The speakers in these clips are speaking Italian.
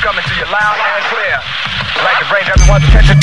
coming to you loud and clear. I'd like to bring everyone's attention.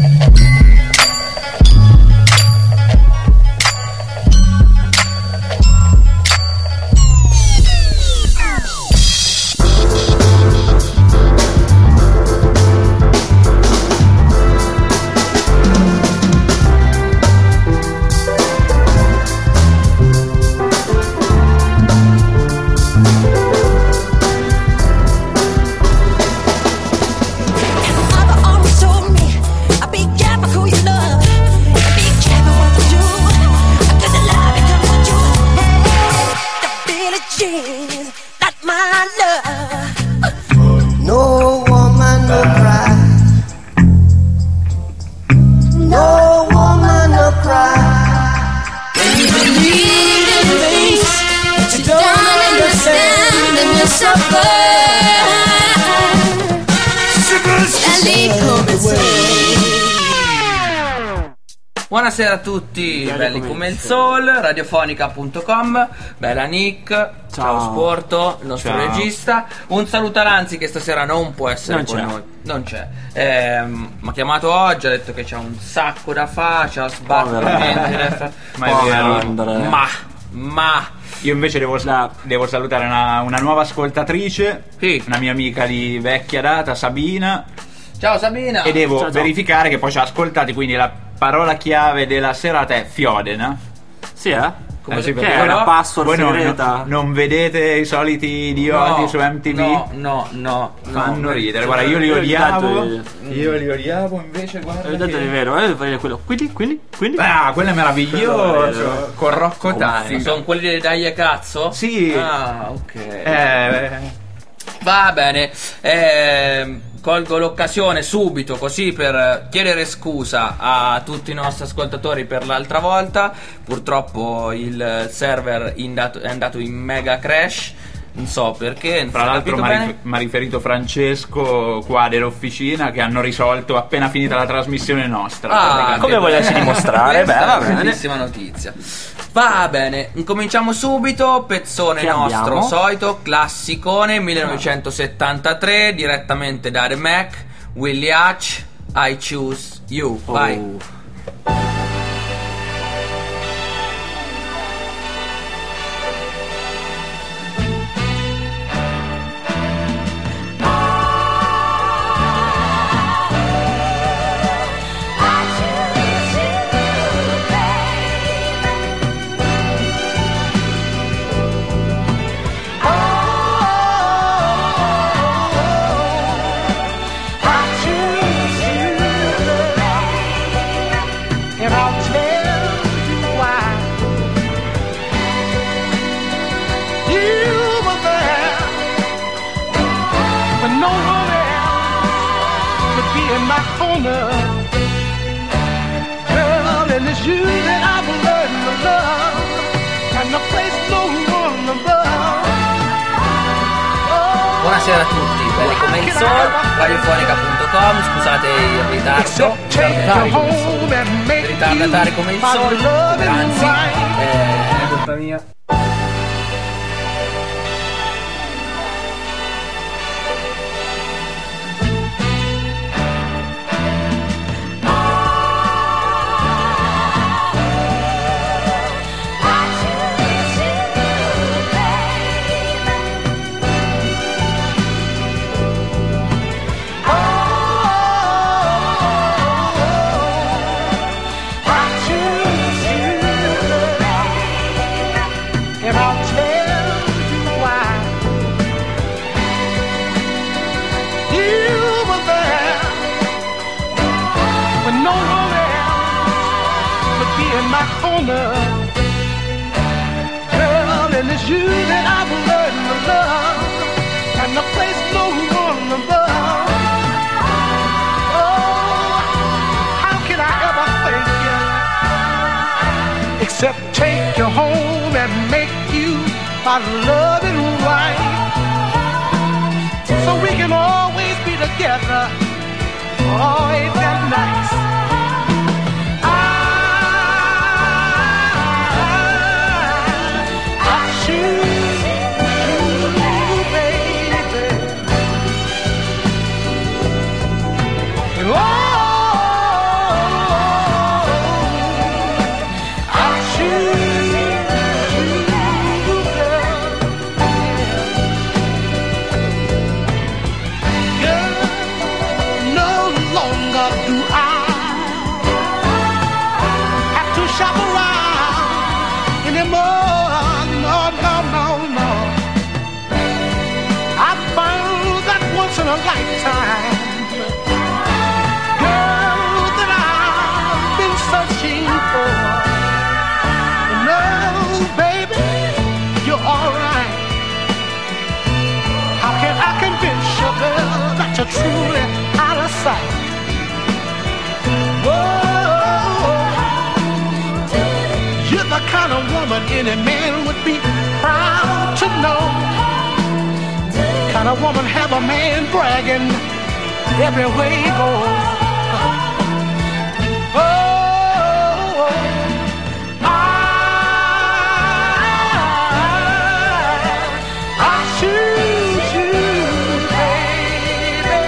Buonasera a tutti, belli come il sol, radiofonica.com, bella Nick, ciao Sporto, il nostro regista. Un saluto a Lanzi che stasera non può essere con noi, non c'è. Mi ha chiamato oggi, ha detto che c'ha un sacco da fare, c'ha sbattere. Ma io invece devo salutare una nuova ascoltatrice, sì, una mia amica di vecchia data, Sabina. Ciao Sabina. E devo verificare che poi ci ha ascoltati, quindi la parola chiave della serata è Fiodena. Sì, come sì, perché è una password segreta. Non vedete i soliti idioti su MTV? No. Fanno ridere. Guarda, io li odiavo. Invece guarda. Ho detto di vero, quello. Quindi? Ah, quello è meraviglioso. Con Rocco Tani. Sono quelli dei Dai e Cazzo? Sì. Ah, ok. Va bene. Colgo l'occasione subito così per chiedere scusa a tutti i nostri ascoltatori per l'altra volta. Purtroppo il server è andato in mega crash, non so perché. Tra l'altro mi ha riferito Francesco qua dell'officina che hanno risolto appena finita la trasmissione nostra. Come volessi dimostrare? Beh, bellissima notizia. Va bene, incominciamo subito. Pezzone che nostro abbiamo? solito, classicone 1973, direttamente da The Mac, Willie Hutch, I Choose You. Vai. Buonasera a tutti, belli come il sol, radiofonica.com, scusate il ritardo, ritardatari come il sol, anzi, è colpa mia. Except take you home and make you my loving wife, so we can always be together. Oh, ain't that nice? I choose you, baby. lifetime. Girl that I've been searching for. No, baby, you're alright. How can I convince you, girl, that you're truly out of sight? You're the kind of woman any man would be proud to know. Kind of woman have a man bragging everywhere he goes. I choose you, baby.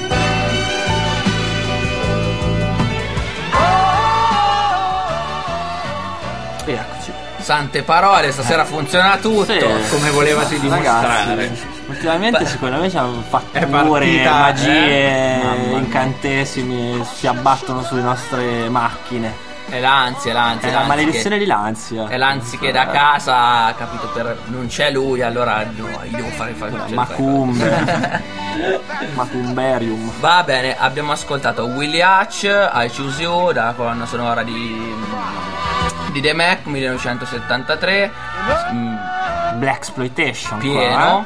E eccoci. Sante parole, stasera funziona tutto. Sì. Come volevasi dimostrare. Ragazzi, ultimamente secondo me ci hanno fatture, partita, magie, Mamma mia. incantesimi si abbattono sulle nostre macchine. È l'ansia, È la maledizione di l'ansia. È l'ansia che da casa, capito, non c'è lui, allora no, io devo fare Macumbe. Macumberium. Va bene, abbiamo ascoltato Willie Hutch, I Choose You, dalla colonna sonora di The Mac 1973. Blaxploitation Pieno.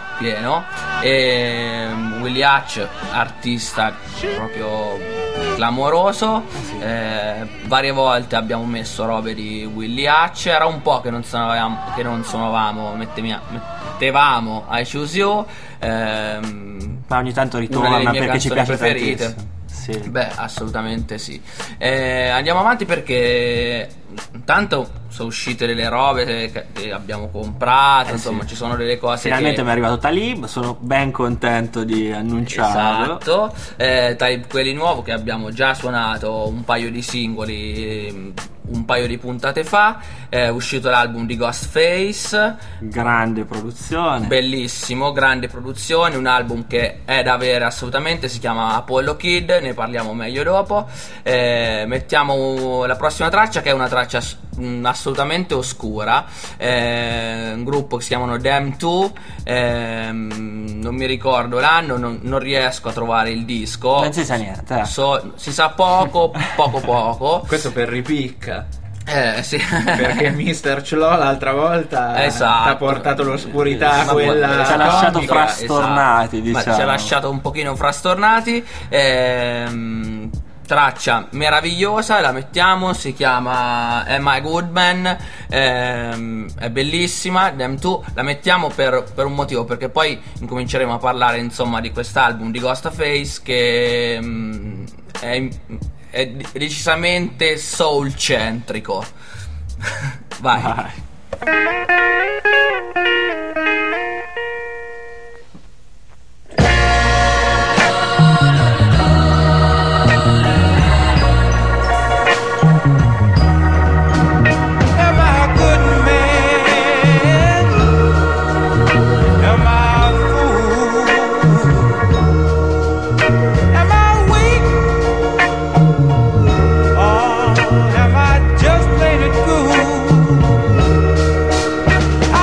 E Willie Hutch, artista proprio clamoroso. Varie volte abbiamo messo robe di Willie Hutch. Era un po' che non suonavamo, mettevamo I Choose You. ma ogni tanto Una ritorna delle mie perché ci canzoni piace preferite. tantissimo. Sì. Beh, assolutamente sì. Andiamo avanti perché intanto sono uscite delle robe che abbiamo comprato, insomma, sì. ci sono delle cose Finalmente che... mi è arrivato Talib, sono ben contento di annunciarlo. Esatto, quelli nuovo che abbiamo già suonato un paio di singoli un paio di puntate fa. È uscito l'album di Ghostface, Grande produzione. bellissimo, grande produzione, un album che è da avere assolutamente, si chiama Apollo Kid, ne parliamo meglio dopo. Mettiamo la prossima traccia, che è una traccia assolutamente oscura, un gruppo che si chiamano Them 2, non mi ricordo l'anno, non riesco a trovare il disco, Non si sa niente. si sa poco. Questo per ripicca. Sì. Perché Mr. Clo l'altra volta Esatto. ti ha portato l'oscurità, Ma quella ci ha lasciato comica. frastornati, esatto. Ma diciamo. ci ha lasciato un pochino frastornati. Traccia meravigliosa, la mettiamo, si chiama Am I Goodman, è bellissima. Them 2 la mettiamo per un motivo, perché poi incominceremo a parlare, insomma, di quest'album di Ghostface, che è decisamente soul centrico. Vai. Am I just plain it cool?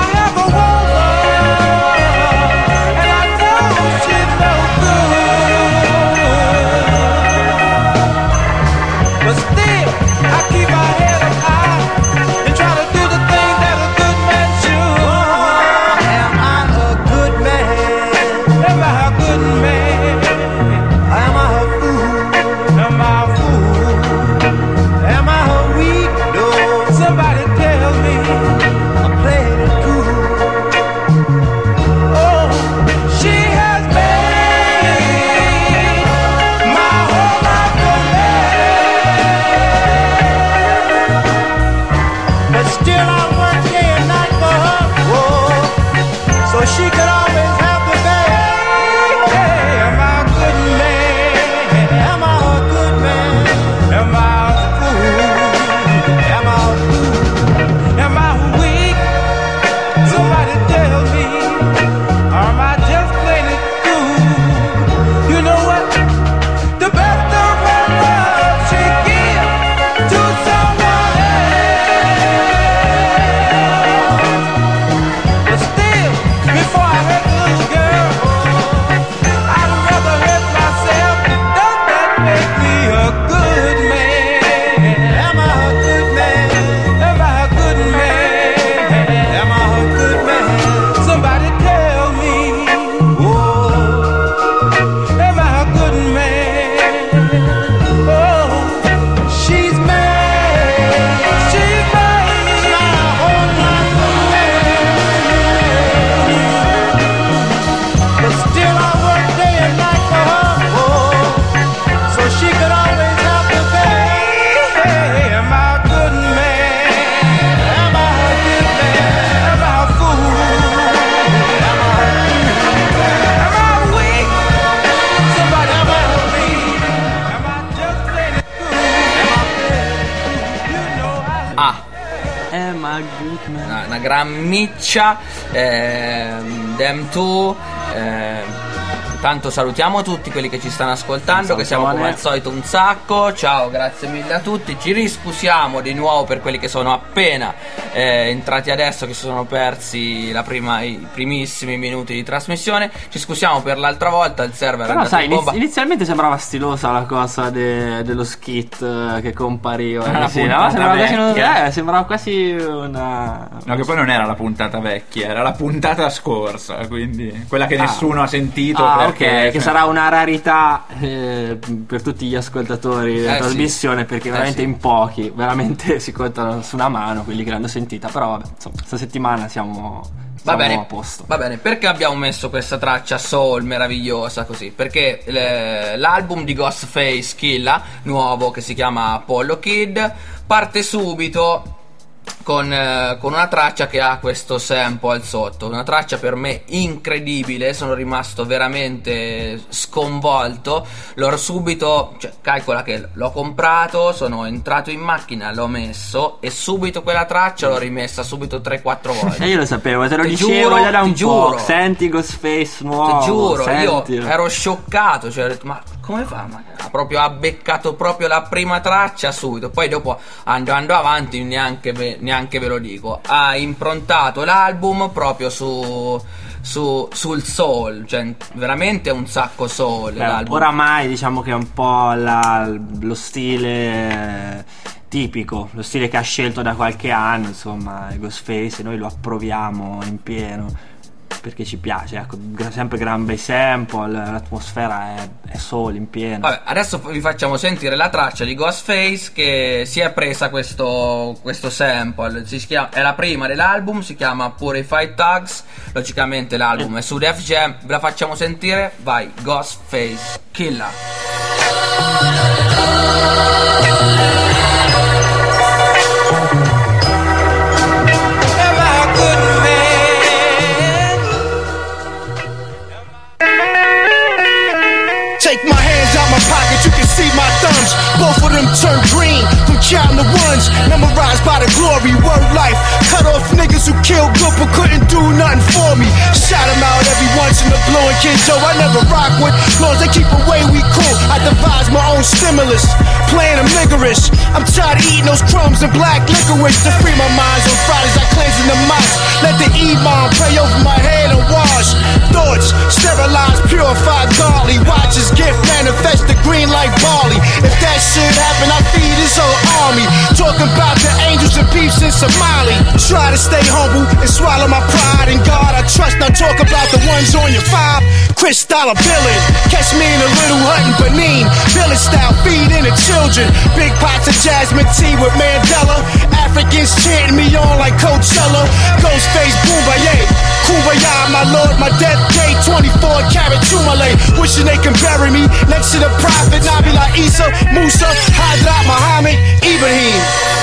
una gran miccia. Them Too. Tanto salutiamo tutti quelli che ci stanno ascoltando, che siamo come al solito un sacco. Ciao, grazie mille a tutti. Ci riscusiamo di nuovo per quelli che sono appena entrati adesso, che si sono persi i primissimi minuti di trasmissione. Ci scusiamo per l'altra volta, il server però è andato in bomba. Inizialmente sembrava stilosa la cosa dello skit che compariva. Sembrava quasi una... No, che poi non era la puntata vecchia, era la puntata scorsa, quindi quella che nessuno ha sentito. Ok, che sarà una rarità per tutti gli ascoltatori della trasmissione, perché veramente in pochi, veramente si contano su una mano quelli che l'hanno sentita. Però vabbè, insomma, questa settimana siamo a posto. Va bene, perché abbiamo messo questa traccia soul meravigliosa così? Perché l'album di Ghostface Killah, nuovo, che si chiama Apollo Kid, parte subito con una traccia che ha questo sample sotto, una traccia per me incredibile. Sono rimasto veramente sconvolto. L'ho subito, calcola che l'ho comprato, sono entrato in macchina, l'ho messo e subito quella traccia l'ho rimessa subito 3-4 volte. Io lo sapevo, te lo dicevo già da un po'. Senti Ghostface nuovo, ti giuro, sentilo. Io ero scioccato, ho detto ma come fa? Ma ha beccato proprio la prima traccia subito. Poi dopo andando avanti neanche ve lo dico, ha improntato l'album proprio sul soul, veramente un sacco soul. L'album. Oramai diciamo che è un po' lo stile tipico, lo stile che ha scelto da qualche anno, insomma, Ghostface, noi lo approviamo in pieno perché ci piace, ecco, sempre gran bei sample, l'atmosfera è soul in pieno. Vabbè, adesso vi facciamo sentire la traccia di Ghostface che si è presa questo sample, è la prima dell'album, si chiama Purified Thugs, logicamente l'album è su Def Jam, ve la facciamo sentire, vai, Ghostface Killah. Take my hands out my pocket, you can see my thumbs. Both of them turn green from counting the ones. Memorized by the glory, word life. Cut off niggas who killed good but couldn't do nothing for me. Shout them out every once in a blue and Kid Joe I never rock with. Long as they keep away, we cool. I devise my own stimulus, playing them niggerish. I'm tired of eating those crumbs and black licorice. To free my minds on Fridays, I cleanse in the mosque. Let the imam pray over my head and wash thoughts, sterilized, purified, godly. Watches gift manifest the green like barley. If that shit happen, I feed his whole army. Talking about the angels and beefs in Somali. Try to stay humble and swallow my pride in God I trust. Now talk about the ones on your 5 Chris dollar billing. Catch me in a little hut in Benin, village style, feeding the children. Big pots of jasmine tea with Mandela. Africans chanting me on like Coachella. Ghostface Boombaye, Kumbaya, my lord, my death day, 24 karat Tumale. Wishing they can bury me next to the prophet Nabila Isa, Musa, Hadrat Muhammad, Ibrahim.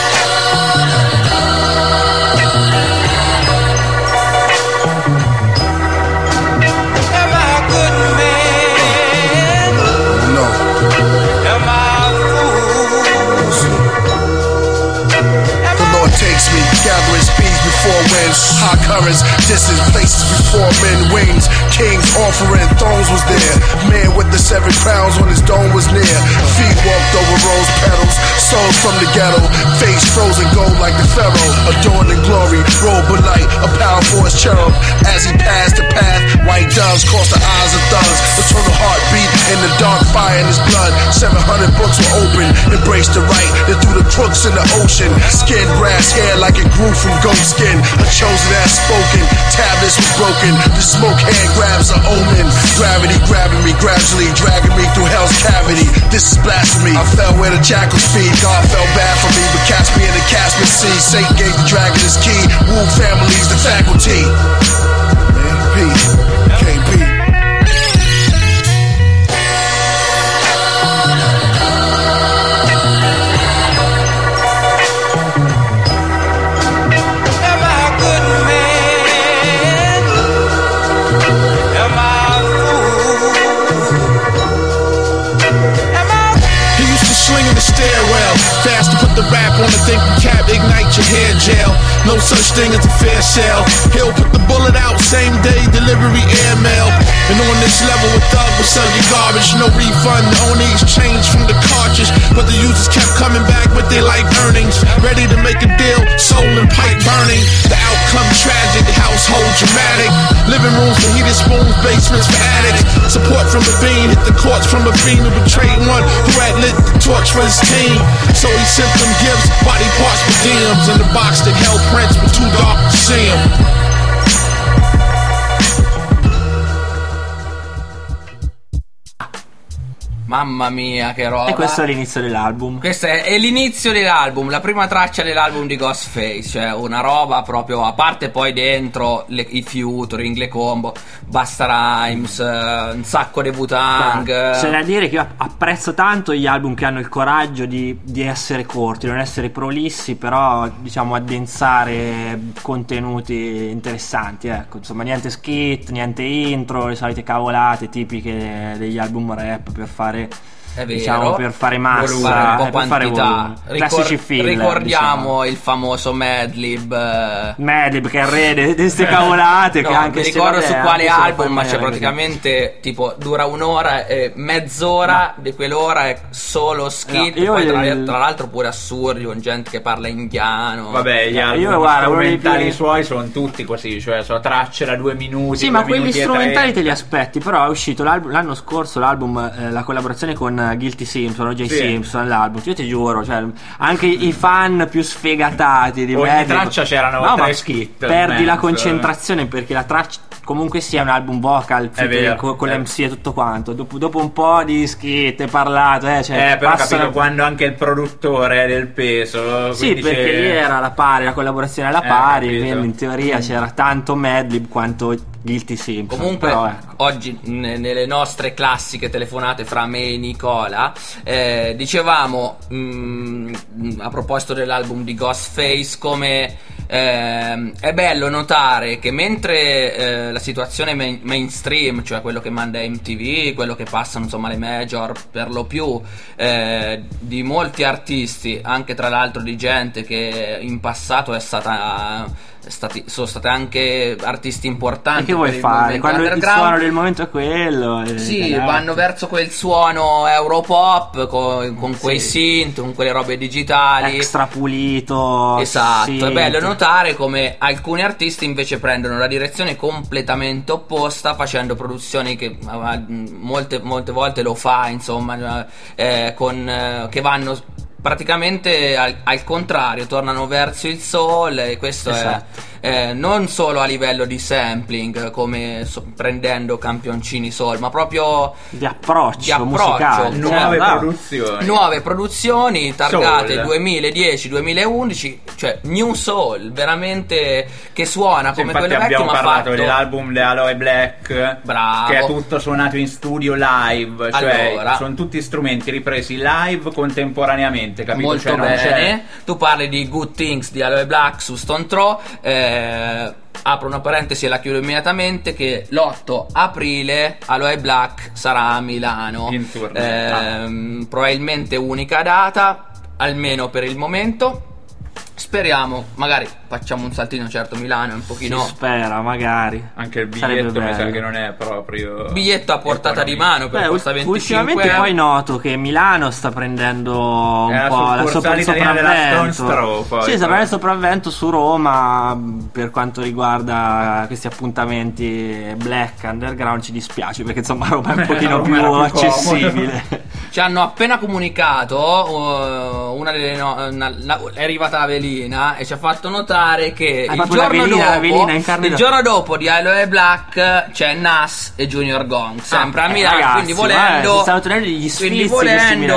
Am I a good man? No. Am I a fool? The Lord takes me, gathering speeds before winds, high currents, distant places before men wings. Kings offering thrones was there. Man with the 7 crowns on his dome was near. Feet walked over rose petals, souls from the ghetto. Face frozen gold like the pharaoh. Adorned in glory, robe of light, a powerful as cherub. As he passed the path, white doves crossed the eyes of thugs. Eternal heartbeat in the dark fire in his blood. 700 books were open, embraced the right, then threw the crooks in the ocean. Skin grass hair like it grew from goat skin. A chosen as spoken, tablets was broken. The smoke hand grabs an omen. Gravity grabbing me, gradually dragging me through hell's cavity. This is blasphemy. I fell where the jackals feed. God felt bad for me, but cast me in the Caspian Sea. Satan gave the dragon his key. Woo families the faculty. Man, P, can't be. Fast to put the rap on the thing from Cab ignite your hair gel. No such thing as a fair sale. He'll put the bullet out, same day delivery airmail. And on this level with Thug, we'll sell your garbage, no refund. The only exchange from the cartridge, but the users kept coming back with their life earnings. Ready to make a deal, soul and pipe burning. The outcome tragic, household dramatic. Living rooms for heated spoons, basements for addicts. Support from a bean, hit the courts from a fiend who betrayed one who had lit the torch for his team. So he sent them gifts, body parts for DMs. In the box that held Prince, but too dark to see him. Mamma mia, che roba. E questo è l'inizio dell'album. Questo è l'inizio dell'album, la prima traccia dell'album di Ghostface, cioè una roba proprio, a parte poi dentro i featuring, le combo, Busta Rhymes, un sacco di Wu-Tang. C'è da dire che io apprezzo tanto gli album che hanno il coraggio di essere corti, non essere prolissi, però diciamo addensare contenuti interessanti, ecco, insomma niente skit, niente intro, le solite cavolate tipiche degli album rap per fare, diciamo, per fare massa, un po' per fare quantità. classici filler. Ricordiamo, diciamo, il famoso Madlib che è il re di queste cavolate. no, che anche mi ricordo su quale album, ma c'è così. praticamente tipo dura un'ora e mezz'ora di quell'ora è solo skit, No, poi tra l'altro pure assurdi con gente che parla indiano. Vabbè, gli album strumentali suoi sono tutti così, cioè sono tracce da 2 minuti. Sì, ma quelli strumentali te li aspetti. Però è uscito l'anno scorso l'album, la collaborazione con Guilty Simpson, O.J. Simpson, l'album. Io ti giuro, cioè, anche i fan più sfegatati di ogni traccia c'erano 3 skit. Perdi la concentrazione, perché la traccia comunque sia un album vocal con l'MC e tutto quanto. Dopo un po' di skit e parlato, cioè, però ho capito quando anche il produttore è del peso. Sì, perché lì era alla pari, la collaborazione alla pari, quindi in teoria c'era tanto Madlib quanto Guilty Simpson. Comunque però, ecco, oggi nelle nostre classiche telefonate fra me e Nicola dicevamo a proposito dell'album di Ghostface come è bello notare che mentre la situazione mainstream, cioè quello che manda MTV, quello che passano insomma le major per lo più, di molti artisti, anche tra l'altro di gente che in passato sono state anche artisti importanti. E che vuoi fare? Quando il suono del momento è quello, sì, vanno verso quel suono Europop con quei synth, con quelle robe digitali, extra pulito. Esatto, synth. è bello notare come alcuni artisti invece prendono la direzione completamente opposta, facendo produzioni che molte volte lo fa, insomma, che vanno praticamente al contrario, tornano verso il soul, e questo esatto. è non solo a livello di sampling, come prendendo campioncini soul, ma proprio di approccio musicale, nuove produzioni targate soul. 2010-2011, cioè new soul, veramente, che suona come quello vecchio, abbiamo ma parlato fatto dell'album di Aloe Black. Bravo. Che è tutto suonato in studio live, cioè allora, sono tutti strumenti ripresi live contemporaneamente, capito? Molto cioè, bene. Tu parli di Good Things di Aloe Black su Stone Throw. Apro una parentesi e la chiudo immediatamente, che l'8 aprile Aloe Black sarà a Milano in tournée. Probabilmente unica data, almeno per il momento. Speriamo, magari facciamo un saltino, certo Milano è un pochino, si spera, magari. Anche il biglietto mi sa che non è proprio biglietto a portata di mano, per costa 25 ultimamente euro. Poi noto che Milano sta prendendo un po' il sopravvento. Sì, sta prendendo il sopravvento su Roma per quanto riguarda questi appuntamenti black underground. Ci dispiace perché insomma Roma è un pochino più accessibile. Ci hanno appena comunicato una delle è arrivata la velina e ci ha fatto notare che il giorno dopo di Aloe Black c'è Nas e Junior Gong sempre a Milano, ragazzi, quindi volendo stanno tenendo gli sfizi, io mi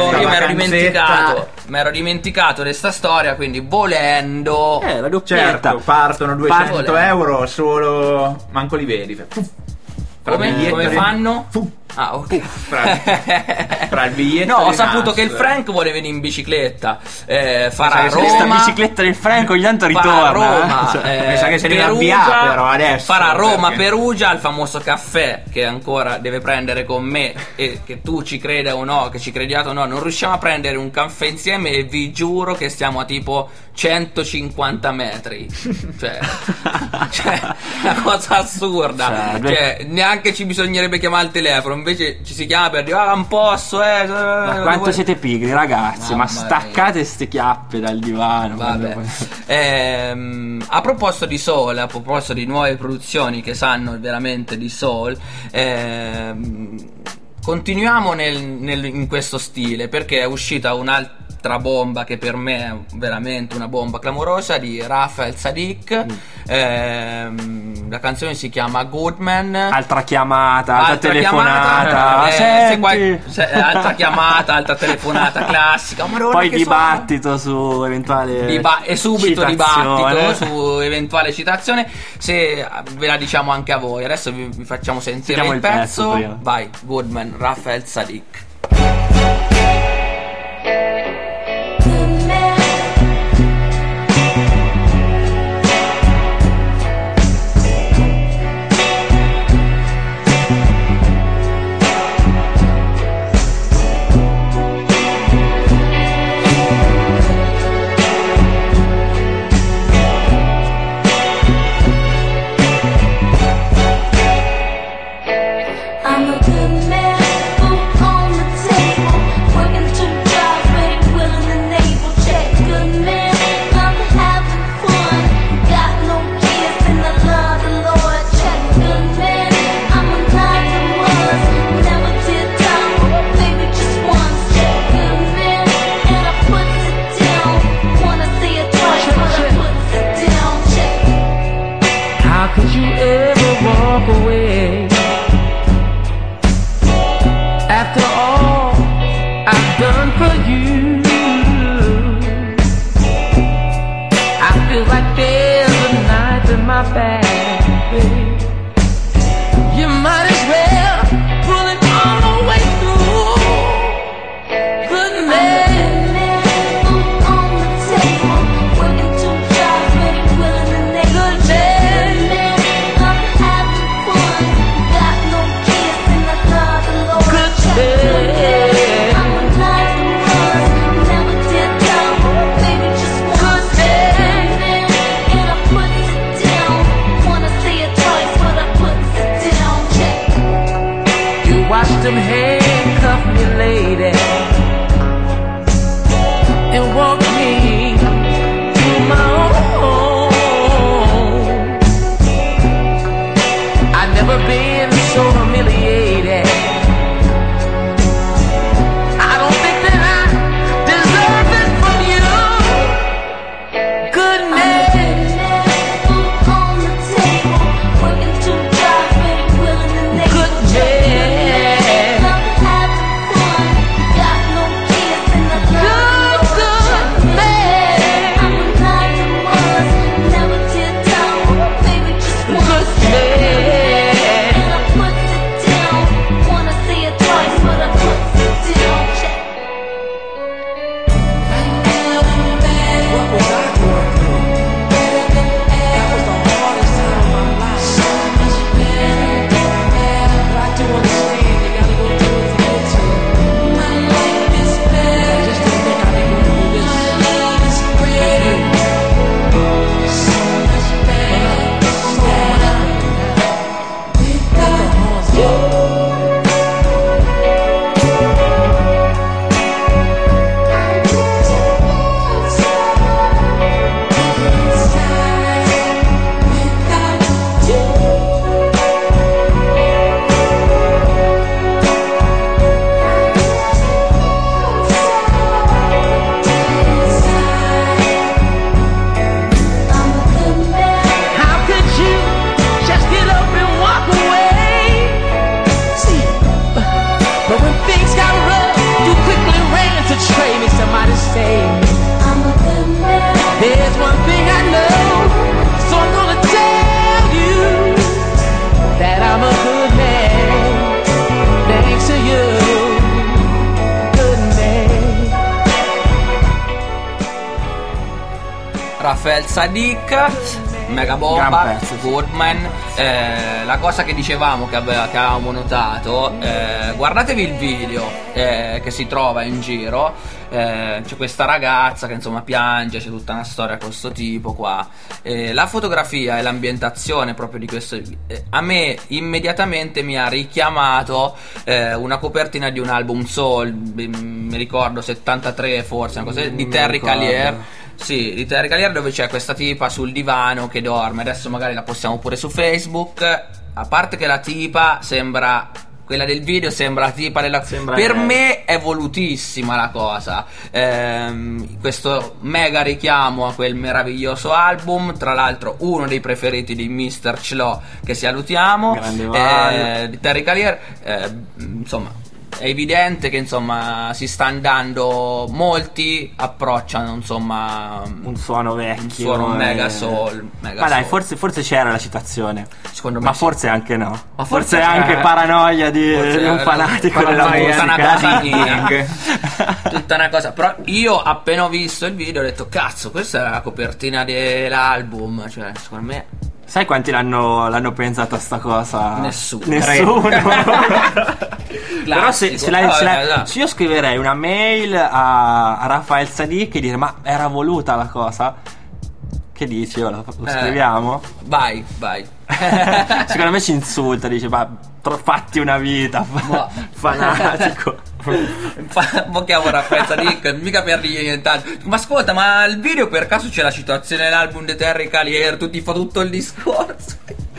ero canzetta. dimenticato di sta storia, quindi volendo la doppietta. Certo, partono 200 euro solo, manco li vedi. Come fanno? Ah, ok. Tra il biglietto No, di ho saputo NAS. che il Frank vuole venire in bicicletta. Farà sa che se ne Questa Roma. bicicletta del Franco ogni tanto Farà ritorna. Roma, Mi sa che se ne deve Perugia, avviare, però, adesso, farà Roma, perché- Perugia, il famoso caffè che ancora deve prendere con me, e che tu ci creda o no, che ci crediate o no, non riusciamo a prendere un caffè insieme e vi giuro che stiamo a tipo 150 metri. Cioè una cosa assurda. Cioè, neanche ci bisognerebbe chiamare il telefono, invece ci si chiama per dire non posso, Ma quanto siete pigri, ragazzi? Mamma Ma staccate ste chiappe dal divano. Vabbè. A proposito di soul, a proposito di nuove produzioni che sanno veramente di soul, continuiamo in questo stile, perché è uscita un'altra bomba che per me è veramente una bomba clamorosa, di Raphael Saadiq. La canzone si chiama Goodman. Altra chiamata, altra telefonata. Altra chiamata, altra telefonata classica. Madonna, Poi che dibattito su eventuale e subito citazione. dibattito su eventuale citazione, se ve la diciamo anche a voi. Adesso vi facciamo sentire Sentiamo il il pezzo pezzo. prima. Vai, Goodman, Raphael Saadiq. I'm a good man who owns the Raphael Saadiq, mega bomba, Gran pezzo, sì. Goodman. La cosa che dicevamo che avevamo notato, guardatevi il video che si trova in giro. C'è questa ragazza che insomma piange, c'è tutta una storia con questo tipo qua. La fotografia e l'ambientazione proprio di questo a me immediatamente mi ha richiamato una copertina di un album soul, mi ricordo 73 forse, una cosa di Terry ricordo. Callier. Sì, di Terry Callier, dove c'è questa tipa sul divano che dorme. Adesso magari la postiamo pure su Facebook. A parte che la tipa sembra, quella del video sembra la tipa della... Sembra per lei. me è volutissima la cosa. Questo mega richiamo a quel meraviglioso album. Tra l'altro uno dei preferiti di Mr. Chlo, che salutiamo, Grande Val. di Terry Callier. Insomma, è evidente che insomma si sta andando, molti approcciano insomma Un suono vecchio, un suono mega soul, mega ma dai, soul. forse c'era la citazione, Secondo me ma sì. forse anche no, Ma forse forse- anche paranoia di Forse un era- fanatico della paranoia tutta una musica. casinina. Tutta una cosa. Però io appena ho visto il video ho detto cazzo, questa è la copertina dell'album, cioè secondo me Sai quanti l'hanno pensato a sta cosa? Nessuno. Però se Classico. io scriverei una mail a Raphael Saadiq e dire: ma era voluta la cosa? Che dici? Lo scriviamo? Vai. Secondo me ci insulta, dice: ma fatti una vita, Ma- fanatico. Mo chiamo Raphael Saadiq, mica per dire nient'altro. Ma ascolta, ma il video per caso c'è la citazione dell'album di Terry Callier? Tu ti fa tutto il discorso.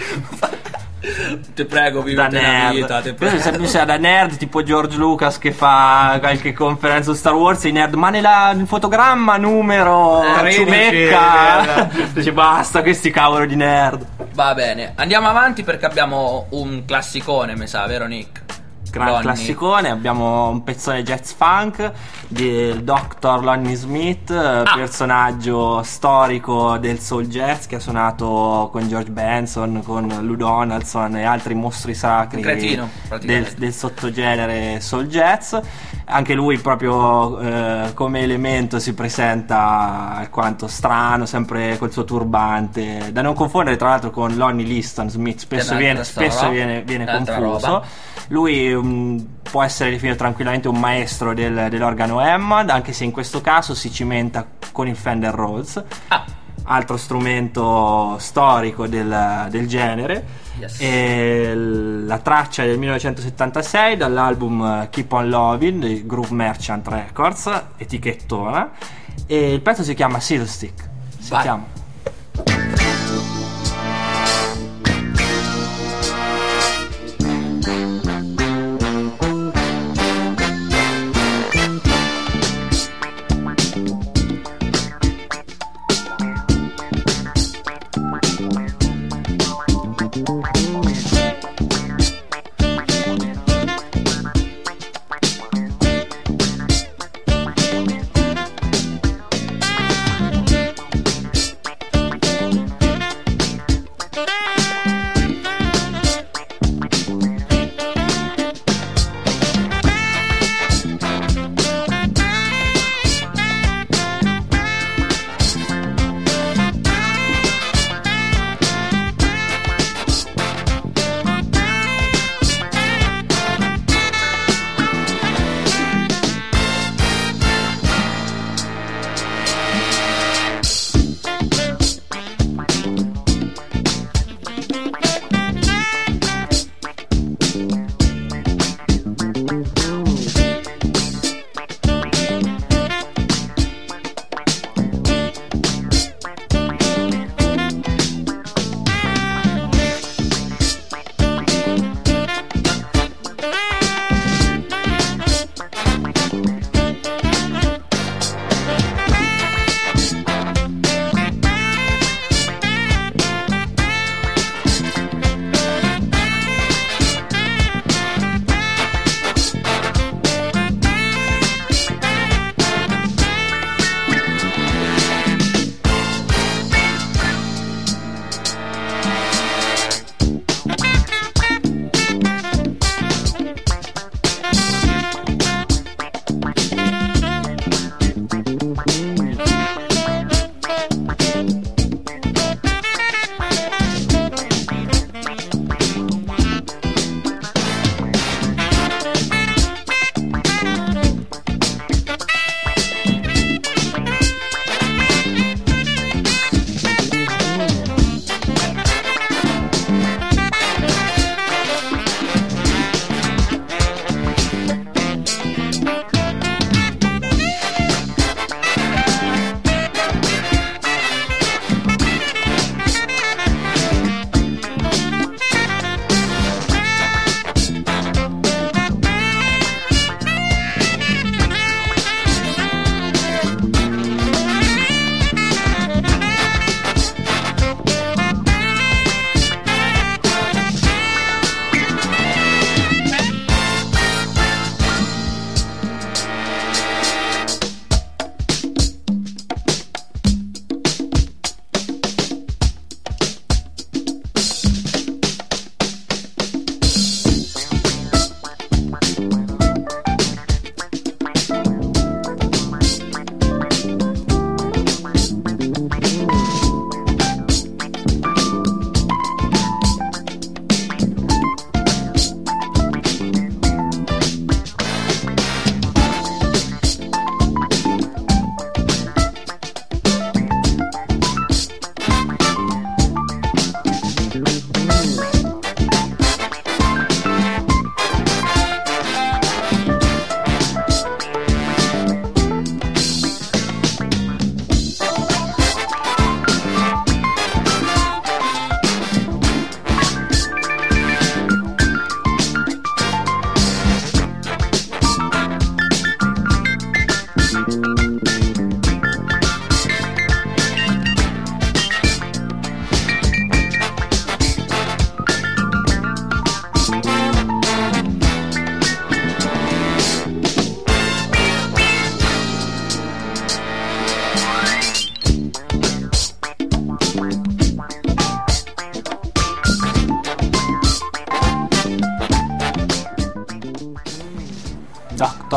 Ti prego, Da viviti la nerd, vita, ti questo prego. sempre da nerd, tipo George Lucas che fa qualche conferenza su Star Wars. I nerd, ma nel fotogramma numero 13, Ciubecca dice basta, questi cavolo di nerd. Va bene, andiamo avanti perché abbiamo un classicone, mi sa, vero Nick? Gran Lonnie. classicone, abbiamo un pezzone jazz funk del Dr. Lonnie Smith, personaggio storico del soul jazz che ha suonato con George Benson, con Lou Donaldson e altri mostri sacri Un cretino, praticamente. del sottogenere soul jazz. Anche lui proprio come elemento si presenta alquanto strano, sempre col suo turbante, da non confondere tra l'altro con Lonnie Liston Smith, spesso Che è un'altra viene storia, viene un'altra confuso. roba. Lui può essere definito tranquillamente un maestro dell'organo Hammond, anche se in questo caso si cimenta con il Fender Rhodes, altro strumento storico del genere. Yes. E la traccia è del 1976 dall'album Keep on Loving di Groove Merchant Records, etichettona, e il pezzo si chiama Fiddlestick. Sentiamo.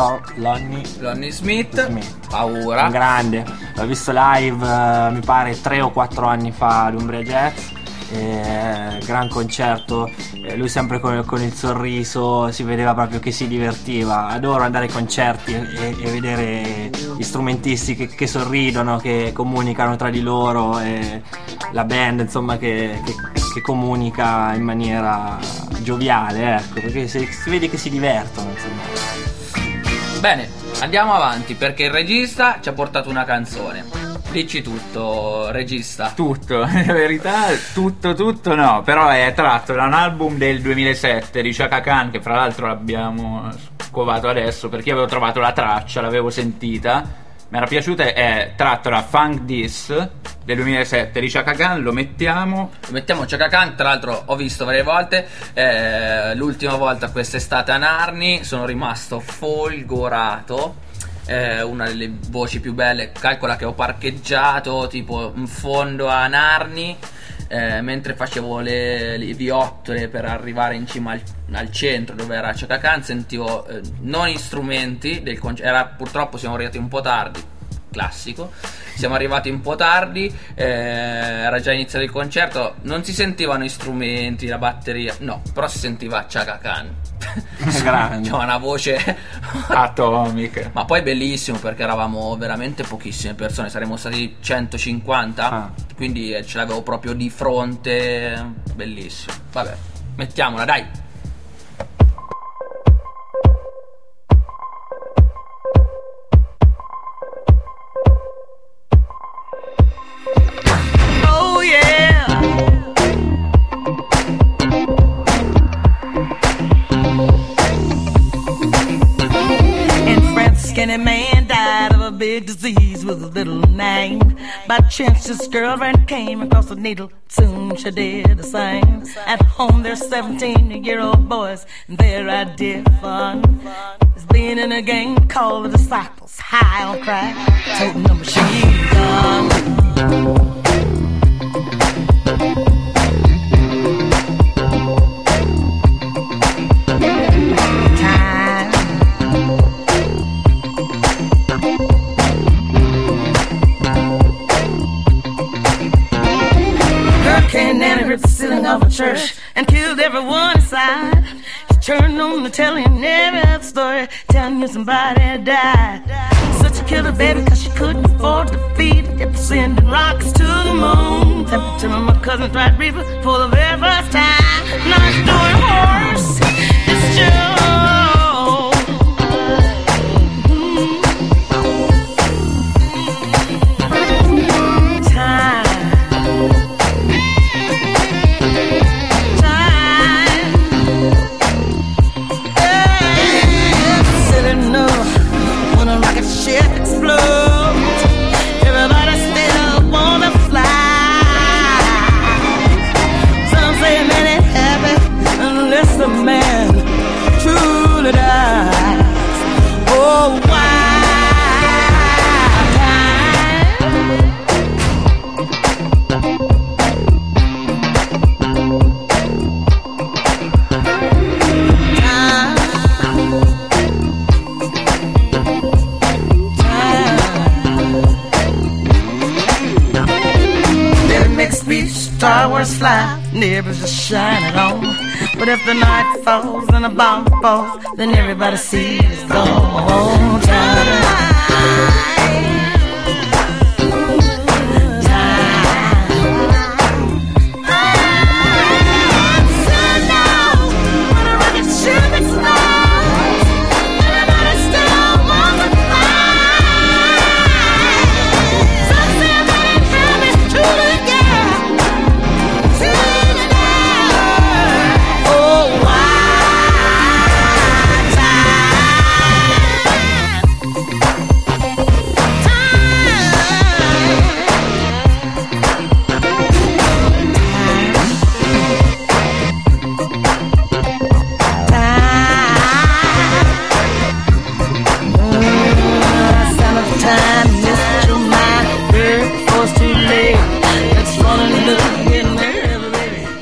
so, Lonnie Smith. Paura. Un grande. L'ho visto live, mi pare 3 o 4 anni fa ad Umbria Jazz. Gran concerto, lui sempre con il sorriso, si vedeva proprio che si divertiva. Adoro andare ai concerti e vedere gli strumentisti che sorridono, che comunicano tra di loro, e la band insomma che comunica in maniera gioviale, ecco, perché si vede che si divertono, insomma. Bene, andiamo avanti perché il regista ci ha portato una canzone. Dici tutto, regista. Tutto, in verità tutto no, però è tratto da un album del 2007 di Chaka Khan, che fra l'altro l'abbiamo scovato adesso perché avevo trovato la traccia, l'avevo sentita, mi era piaciuta, è tratto da Funk This del 2007 di Chaka Khan. Lo mettiamo Chaka Khan, tra l'altro ho visto varie volte, l'ultima volta quest'estate a Narni, sono rimasto folgorato. Una delle voci più belle. Calcola che ho parcheggiato tipo in fondo a Narni, mentre facevo le viottole per arrivare in cima al centro dove era Chaka Khan. Sentivo non gli strumenti del concerto, purtroppo siamo arrivati un po' tardi, classico, siamo arrivati un po' tardi, era già iniziato il concerto, non si sentivano gli strumenti, la batteria, no, però si sentiva Chaka Khan. Grande. C'è una voce atomica. Ma poi bellissimo perché eravamo veramente pochissime persone, saremmo stati 150, quindi ce l'avevo proprio di fronte, bellissimo. Vabbè, mettiamola, dai. Oh yeah. Skinny man died of a big disease with a little name. By chance, this girlfriend came across a needle. Soon she did the same. At home, there's 17-year-old boys, and their idea of fun is being in a gang called the Disciples. High on crack, toting a machine gun. Ripped the ceiling of a church and killed everyone inside. She turned on the telly and every other story telling you somebody died. Such a killer baby cause she couldn't afford to feed. Kept sending rockets to the moon. Tempted my cousin tried reaper for the very first time. Now it's doing horse. It's Joe. Star Wars fly, neighbors just shining on. But if the night falls and a bomb falls, then everybody sees the whole time.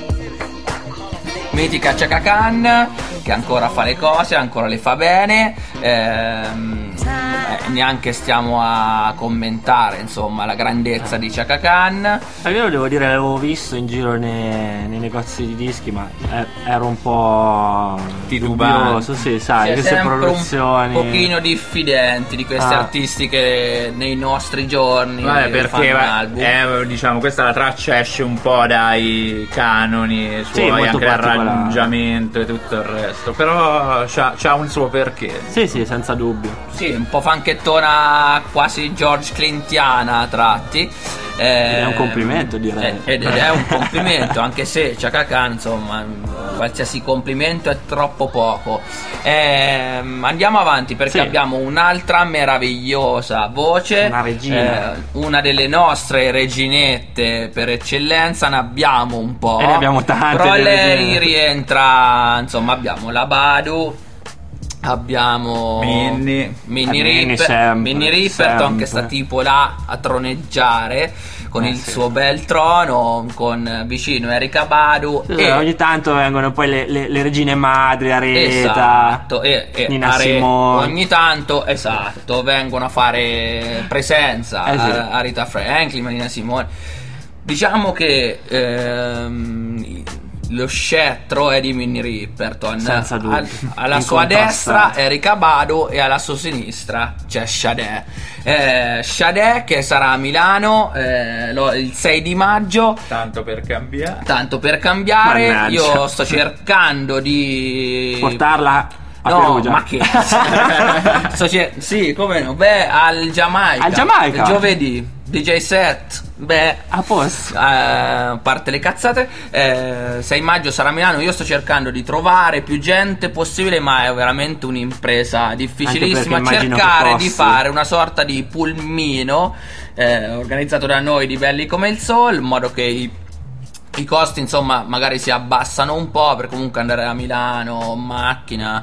Chaka Khan, che ancora fa le cose, ancora le fa bene. neanche stiamo a commentare, insomma, la grandezza di Chaka Khan. Io devo dire, l'avevo visto in giro nei negozi di dischi, ma ero un po' dubbioso, sì, sai, queste produzioni un pochino diffidenti di questi artisti che nei nostri giorni perché diciamo, questa la traccia esce un po' dai canoni suoi, anche l'arrangiamento e tutto il resto, però c'ha un suo perché. Sì, senza dubbio. Sì, un po' fanchettona, quasi George Clintiana a tratti. Ed è un complimento, direi. Ed è un complimento, anche se Chaka Khan, insomma, qualsiasi complimento è troppo poco. Andiamo avanti, perché abbiamo un'altra meravigliosa voce, una regina, una delle nostre reginette per eccellenza. Ne abbiamo un po', e ne abbiamo tante, però lei rientra, insomma, abbiamo la Badu, abbiamo Minnie Riperton, che sta tipo là a troneggiare con il suo bel trono, con vicino Erykah Badu, e ogni tanto vengono poi le regine madri, Aretha, Nina Simone, ogni tanto vengono a fare presenza, Aretha Franklin, Nina Simone. Diciamo che lo scettro è di Minnie Riperton, senza dubbio. Alla sua destra Erykah Badu e alla sua sinistra c'è Sade, che sarà a Milano il 6 di maggio. Tanto per cambiare. Mannaggia. Io sto cercando di portarla a Perugia. Ma che sì, come no? Al Giamaica giovedì DJ set, a posto. A parte le cazzate, 6 maggio sarà a Milano. Io sto cercando di trovare più gente possibile, ma è veramente un'impresa difficilissima cercare di fare una sorta di pulmino organizzato da noi di Belli come il Soul, in modo che i costi, insomma, magari si abbassano un po', per comunque andare a Milano macchina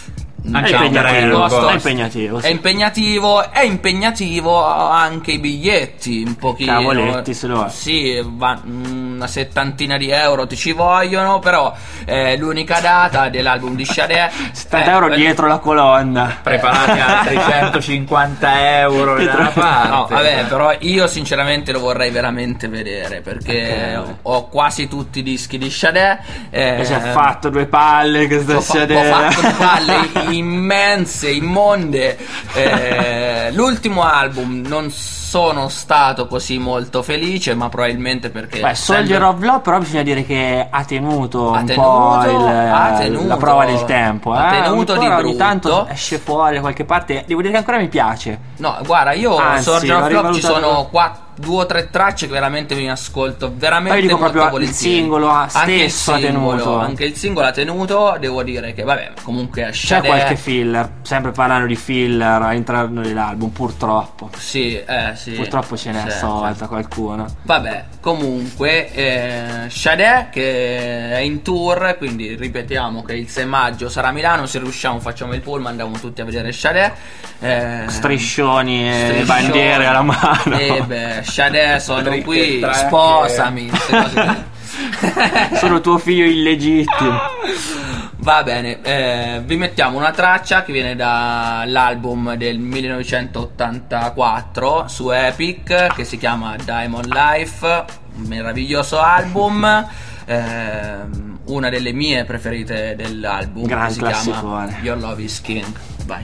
è impegnativo anche i biglietti, un pochino, cavoletti se lo è. Sì, una settantina di euro ci vogliono, però l'unica data dell'album di Sade, 70 euro dietro la colonna, preparati altri 150 euro da parte. No, vabbè, però io sinceramente lo vorrei veramente vedere, perché ho quasi tutti i dischi di Sade, e si è fatto due palle che sta Sade. Ho fatto due palle immense, immonde. L'ultimo album non sono stato così molto felice, ma probabilmente perché Soldier of Love, però bisogna dire che ha tenuto la prova del tempo, ha tenuto di brutto. Ogni tanto esce fuori da qualche parte. Devo dire che ancora mi piace. No, guarda, io Soldier of Love ci sono 2 o 3 tracce che veramente mi ascolto veramente molto proprio volentieri. Il singolo stesso ha tenuto. Anche il singolo ha tenuto. Devo dire che comunque c'è qualche filler, sempre parlando di filler all'interno dell'album, purtroppo. Sì. Purtroppo ce n'è stavolta qualcuno. Vabbè, comunque Sade che è in tour, quindi ripetiamo che il 6 maggio sarà a Milano. Se riusciamo facciamo il pullman, andiamo tutti a vedere Sade. Striscioni e bandiere alla mano. Sade, sono qui, sposami. Sono tuo figlio illegittimo. Va bene, vi mettiamo una traccia che viene dall'album del 1984 su Epic, che si chiama Diamond Life, un meraviglioso album, una delle mie preferite dell'album, gran che si classicone. chiama Your Love is King. Vai.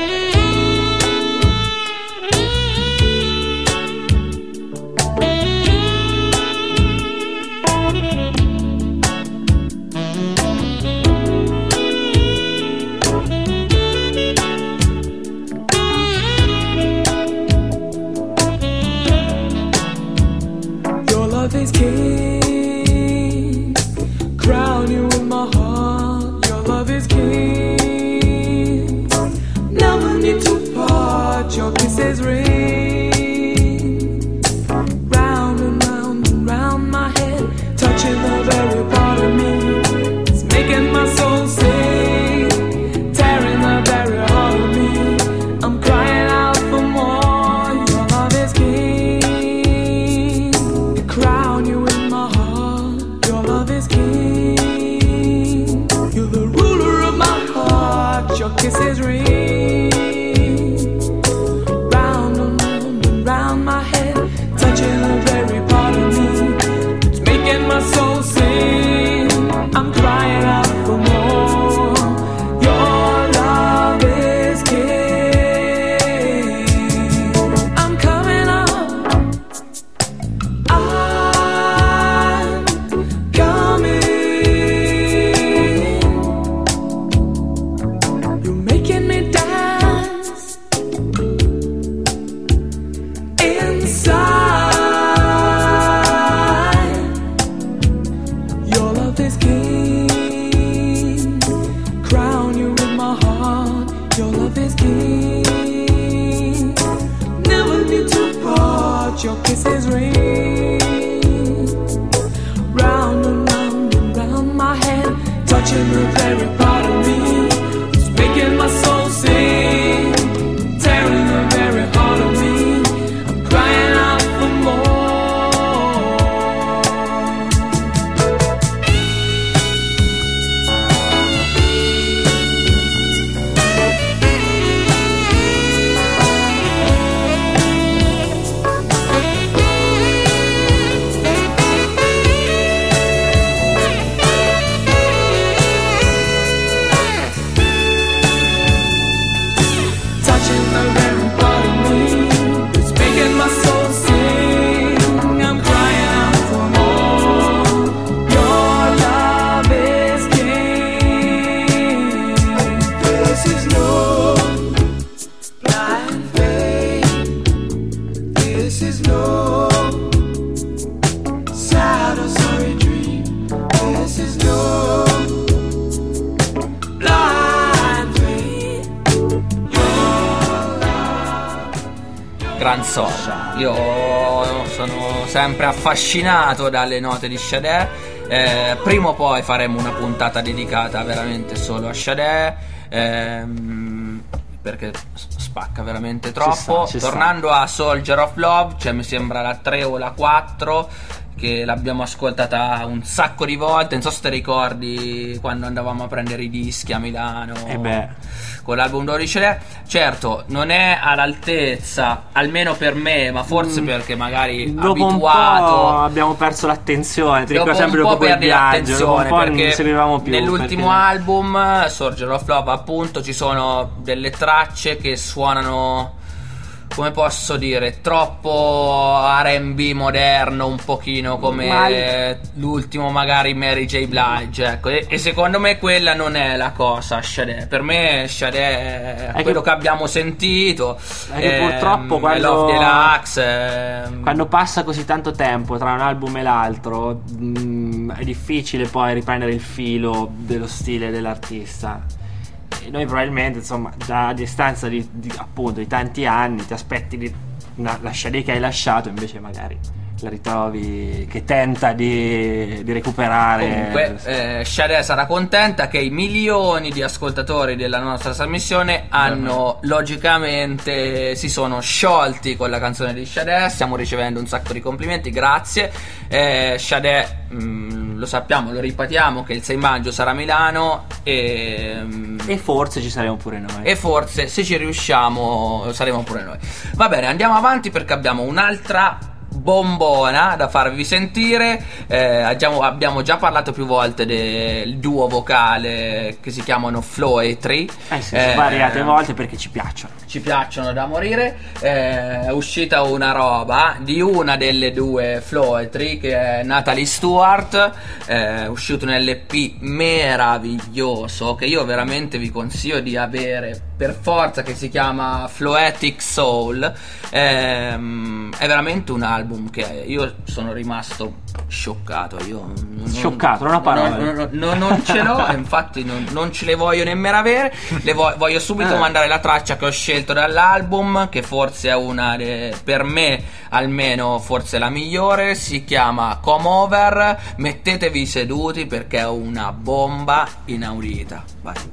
Is king, crown you in my heart. Your love is king. Never need to part. Your kisses ring round and round and round my head, touching the very part of me. It's making my soul sing, tearing the very heart of me. I'm crying out for more. Your love is king. Crown you in my heart. Your love is king. You're the ruler of my heart. Your kisses ring. Gran Sorda. Io sono sempre affascinato dalle note di Sade. Prima o poi faremo una puntata dedicata veramente solo a Sade, perché spacca veramente troppo. Tornando a Soldier of Love, cioè mi sembra la 3 o la 4 che l'abbiamo ascoltata un sacco di volte. Non so se ti ricordi quando andavamo a prendere i dischi a Milano con l'album 12. Certo, non è all'altezza, almeno per me, ma forse perché magari dopo abituato un po' abbiamo perso l'attenzione. Ti ricordo sempre dopo quel perdi viaggio, l'attenzione, perché non seguivamo più. nell'ultimo album Soldier of Love, appunto, ci sono delle tracce che suonano, come posso dire, troppo R&B moderno, un pochino come l'ultimo magari Mary J. Blige, ecco. E secondo me quella non è la cosa Sade. Per me Sade è quello che abbiamo sentito, è che purtroppo quando Love Deluxe, quando passa così tanto tempo tra un album e l'altro, è difficile poi riprendere il filo dello stile dell'artista. E noi probabilmente, insomma, già a distanza di appunto di tanti anni ti aspetti la Sade che hai lasciato, invece magari la ritrovi che tenta di recuperare. Comunque Sade sarà contenta che i milioni di ascoltatori della nostra trasmissione hanno logicamente si sono sciolti con la canzone di Sade. Stiamo ricevendo un sacco di complimenti, grazie. Sade, lo sappiamo, lo ripetiamo, che il 6 maggio sarà a Milano e forse ci saremo pure noi. E forse, se ci riusciamo, saremo pure noi. Va bene, andiamo avanti perché abbiamo un'altra bombona da farvi sentire. Abbiamo già parlato più volte del duo vocale che si chiamano Flo e Tree. Svariate volte perché ci piacciono da morire. È uscita una roba di una delle due, Flo e Tree, che è Natalie Stewart. È uscito un LP meraviglioso che io veramente vi consiglio di avere per forza, che si chiama Floetic Soul. È veramente un album che io sono rimasto scioccato. Scioccato, non ho parole. Non ce l'ho, infatti non ce le voglio nemmeno avere. Voglio subito mandare la traccia che ho scelto dall'album, che forse è una per me almeno forse la migliore. Si chiama Come Over. Mettetevi seduti perché è una bomba inaudita. Vai.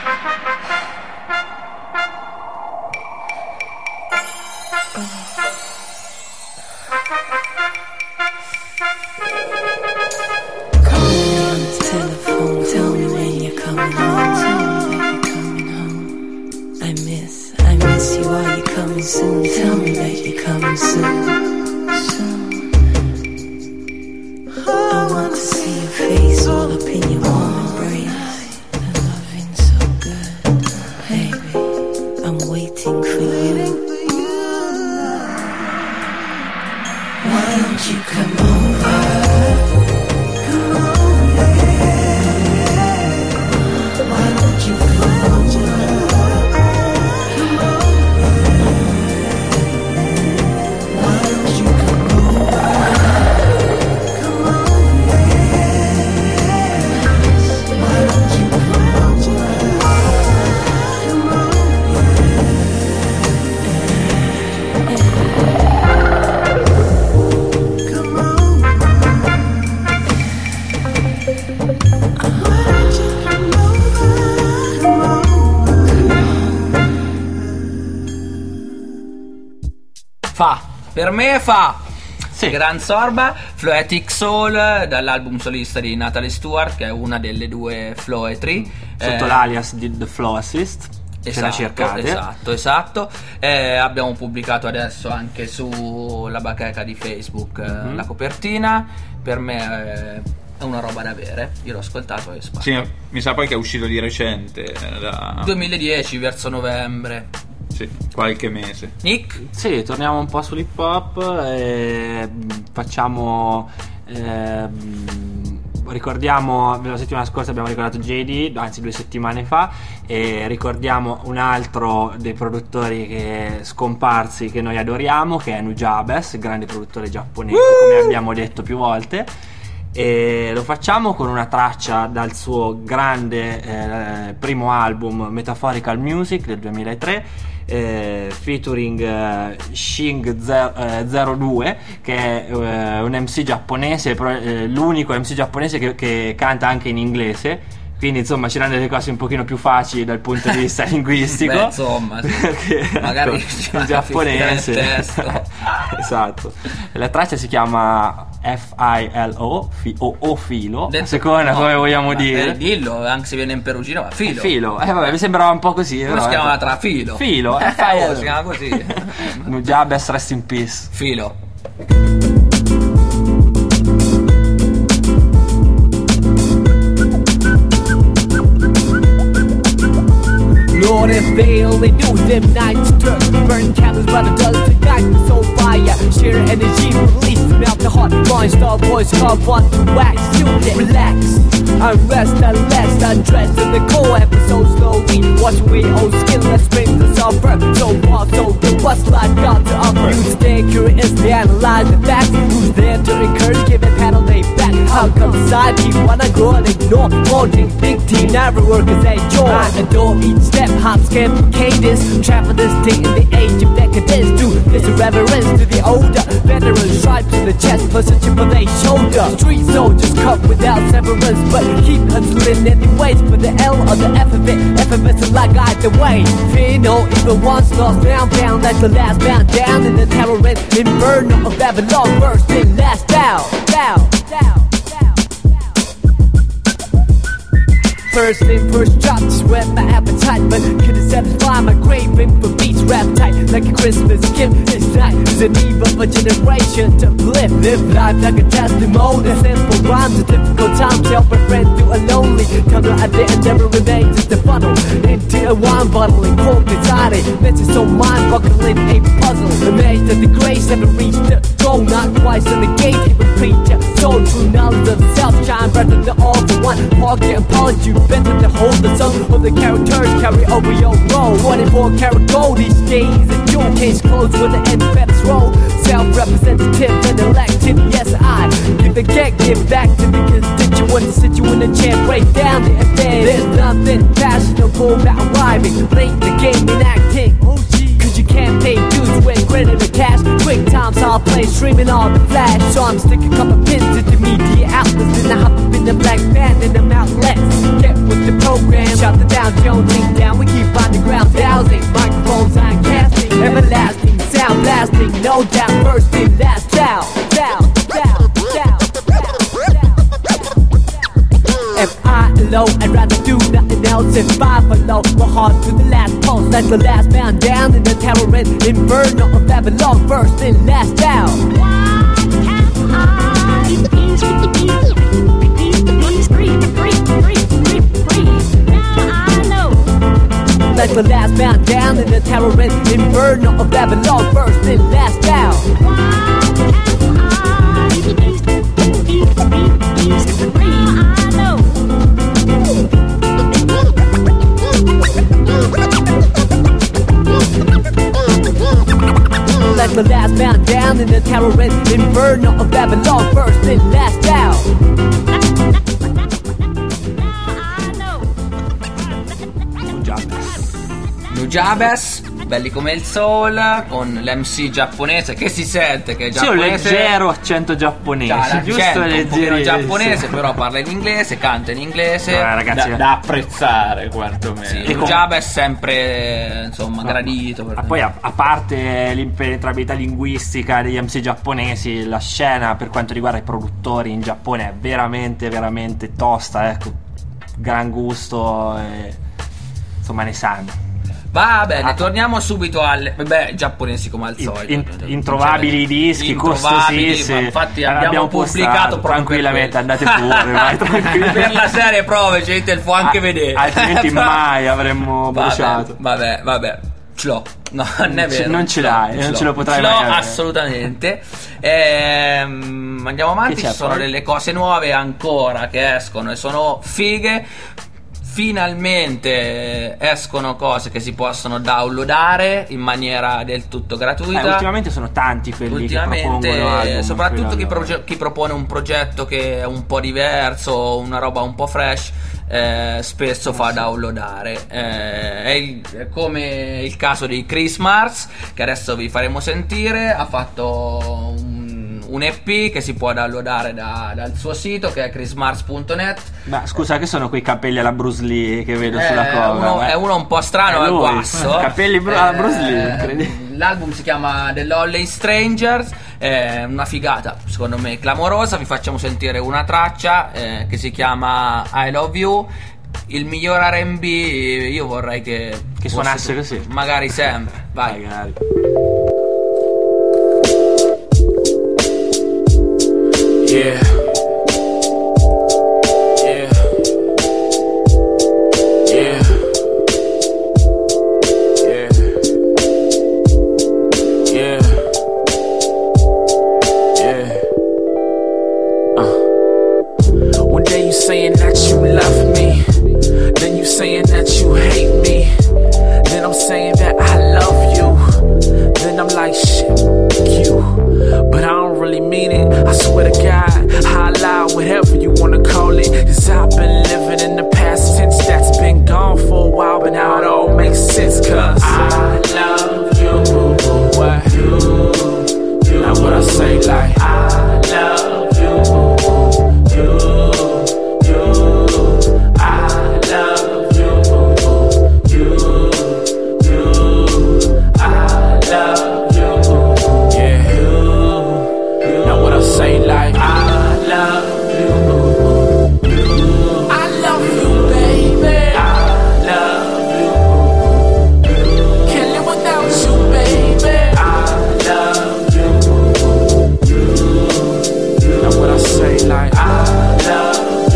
Per me fa Sì. Gran Sorba, Floetic Soul, dall'album solista di Natalie Stewart, che è una delle due Floetry, sotto l'alias di The Flow Assist. Se la cercate. Esatto. Abbiamo pubblicato adesso anche sulla bacheca di Facebook la copertina. Per me è una roba da avere. Io l'ho ascoltato e spacca. Sì, mi sa poi che è uscito di recente 2010 verso novembre. Sì, qualche mese. Nick? Sì, torniamo un po' sull'hip hop e facciamo ricordiamo, la settimana scorsa abbiamo ricordato JD, anzi 2 settimane fa, e ricordiamo un altro dei produttori che scomparsi che noi adoriamo, che è Nujabes, grande produttore giapponese, come abbiamo detto più volte, e lo facciamo con una traccia dal suo grande primo album Metaphorical Music del 2003, featuring Shing02, che è un MC giapponese, l'unico MC giapponese che canta anche in inglese, quindi insomma ci rende le cose un pochino più facili dal punto di vista linguistico. Beh, insomma, sì. Perché, magari in giapponese esatto. La traccia si chiama FILO o Filo, a seconda come vogliamo dire. Dillo, anche se viene in perugino, ma Filo. Vabbè, mi sembrava un po' così. Come si chiama tra Filo? Filo, si chiama così. Nujabes, rest in peace. Filo. Lord and fail, they do them nights turn. Burn candles by the dozen tonight with soul fire. Sheer energy release, melt the heart. Blind star boys hop on to wax. You relax, unrest, unless undressed in the core episode slowly. Wash away old skin, let's bring the suffer. So far, so good, what's life got to offer? You stay curiously analyze the facts. Who's there to encourage, give a panel they back? How come society wanna grow and ignore? Holding big team, never work as a chore. I adore each step. Hop, skip, cadence, travel this thing in the age of decadence. Do this reverence to the older veterans. Stripes in the chest, plus a chip on their shoulder. Street soldiers cut without severance, but keep hustling anyways for the L or the F of it. FMS is like either way. Fear no evil ones lost bound like the last bound down in the terror and inferno of Babylon. Burst in last down. First in, first drop, just whet my appetite, but couldn't satisfy my craving for beats rap tight like a Christmas gift. This night is an eve of a generation to live life like a testimony. Simple rhymes, a difficult times, help a friend through a lonely tunnel. At the end, never remains just a funnel into a wine bottle and cold inside it. Makes it so mind-boggling, a puzzle. Amazed that the grace never reached the goal, not twice in the gate, even preacher. So true knowledge of self, shine brighter than all for one. Pocket and polish you better to hold the sun of the characters carry over your role. 24 karat gold these days, and your case closed with the end fetters roll. Self-representative and elected, yes I give the gag, give back to the constituents. Sit you in a chair, break down the affair. There's nothing fashionable about rhyming. Play the game in acting. Cause you can't pay dues with credit or cash. Quick times I'll play, streaming all the flash. So I'm sticking a couple pins into media outlets. Then I hop up in the black band and I'm outlets. Get with the program. Shut the Dow Jones link down, we keep on the ground dowsing. Microphones on casting, everlasting sound blasting. No doubt, first in, last down, down, down, down, down. If I alone, I'd rather do nothing else. If I follow, we're hard to the last pulse. Like the last man down in the terror and inferno of Babylon. First in, last down. Like the last man down in the terror and inferno of Babylon. First in, last down. Like the last man down in the terror and inferno of Babylon. First in, last down. Nujabes, belli come il soul, con l'MC giapponese che si sente che è giapponese. Sì, un leggero accento giapponese, giusto un pochino giapponese, sì. Però parla in inglese, canta in inglese. Ragazzi, da apprezzare quantomeno. Sì, Nujabes sempre, insomma, gradito. Poi a parte l'impenetrabilità linguistica degli MC giapponesi, la scena per quanto riguarda i produttori in Giappone è veramente, veramente tosta, ecco. Gran gusto e, insomma, ne sanno. Va bene, torniamo subito alle giapponesi come al solito. Introvabili dischi, costosissimi. Infatti abbiamo pubblicato tranquillamente, andate pure, vai, tranquillamente. Per la serie prove c'è il può anche vedere. Altrimenti mai avremmo bruciato. Vabbè. Ce l'ho. No, non è vero. Non ce l'hai, non ce lo potrai mai avere. Assolutamente. Andiamo avanti, ci sono delle cose nuove ancora che escono e sono fighe. Finalmente escono cose che si possono downloadare in maniera del tutto gratuita. Ultimamente sono tanti quelli che propongono album, soprattutto chi propone un progetto che è un po' diverso, una roba un po' fresh, spesso fa downloadare. È come il caso di Chris Mars, che adesso vi faremo sentire. Ha fatto un EP che si può downloadare dal suo sito, che è chrismars.net. Ma scusa, che sono quei capelli alla Bruce Lee che vedo sulla cover? È uno un po' strano, è guasso. Capelli alla Bruce Lee. L'album si chiama The Lonely Strangers, è una figata, secondo me clamorosa. Vi facciamo sentire una traccia che si chiama I Love You. Il miglior R&B, io vorrei che suonasse così. Magari sempre. Vai. Magari. Yeah. Yeah. Yeah. Yeah. Yeah. Yeah. One day you saying that you love me, then you saying that you hate me, then I'm saying that I love you, then I'm like shit, you. But I don't really mean it, I swear to God, I lie, whatever you wanna call it. Cause I've been living in the past tense that's been gone for a while, but now it all makes sense. Cause I love you, what? You. Now what I say like I love you, I love you, I love you, yeah. Now what I say like I love you, I love you, baby, I love you, can't live without you, baby, I love you. Now what I say like I love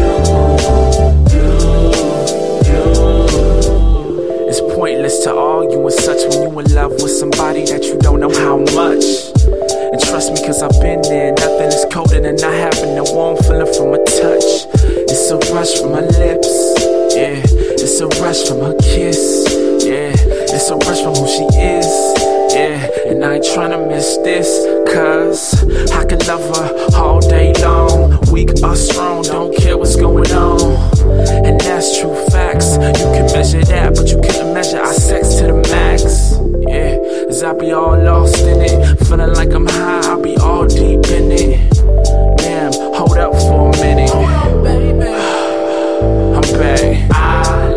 you. It's pointless to argue and such when you in love with somebody that you don't know how much. And trust me, cause I've been there. Nothing is colder than not having a warm feeling from a touch. It's a rush from her lips, yeah. It's a rush from her kiss, yeah. It's a rush from who she is, yeah. And I ain't tryna miss this, cause I can love her all day long. Weak or strong, don't care what's going on. And that's true facts. You can measure that, but you can't measure our sex to the max, yeah. Cause I be all lost in it, feeling like I'm high, I'll be all deep in it. Damn, hold up for a minute. Hold on, baby. I'm back.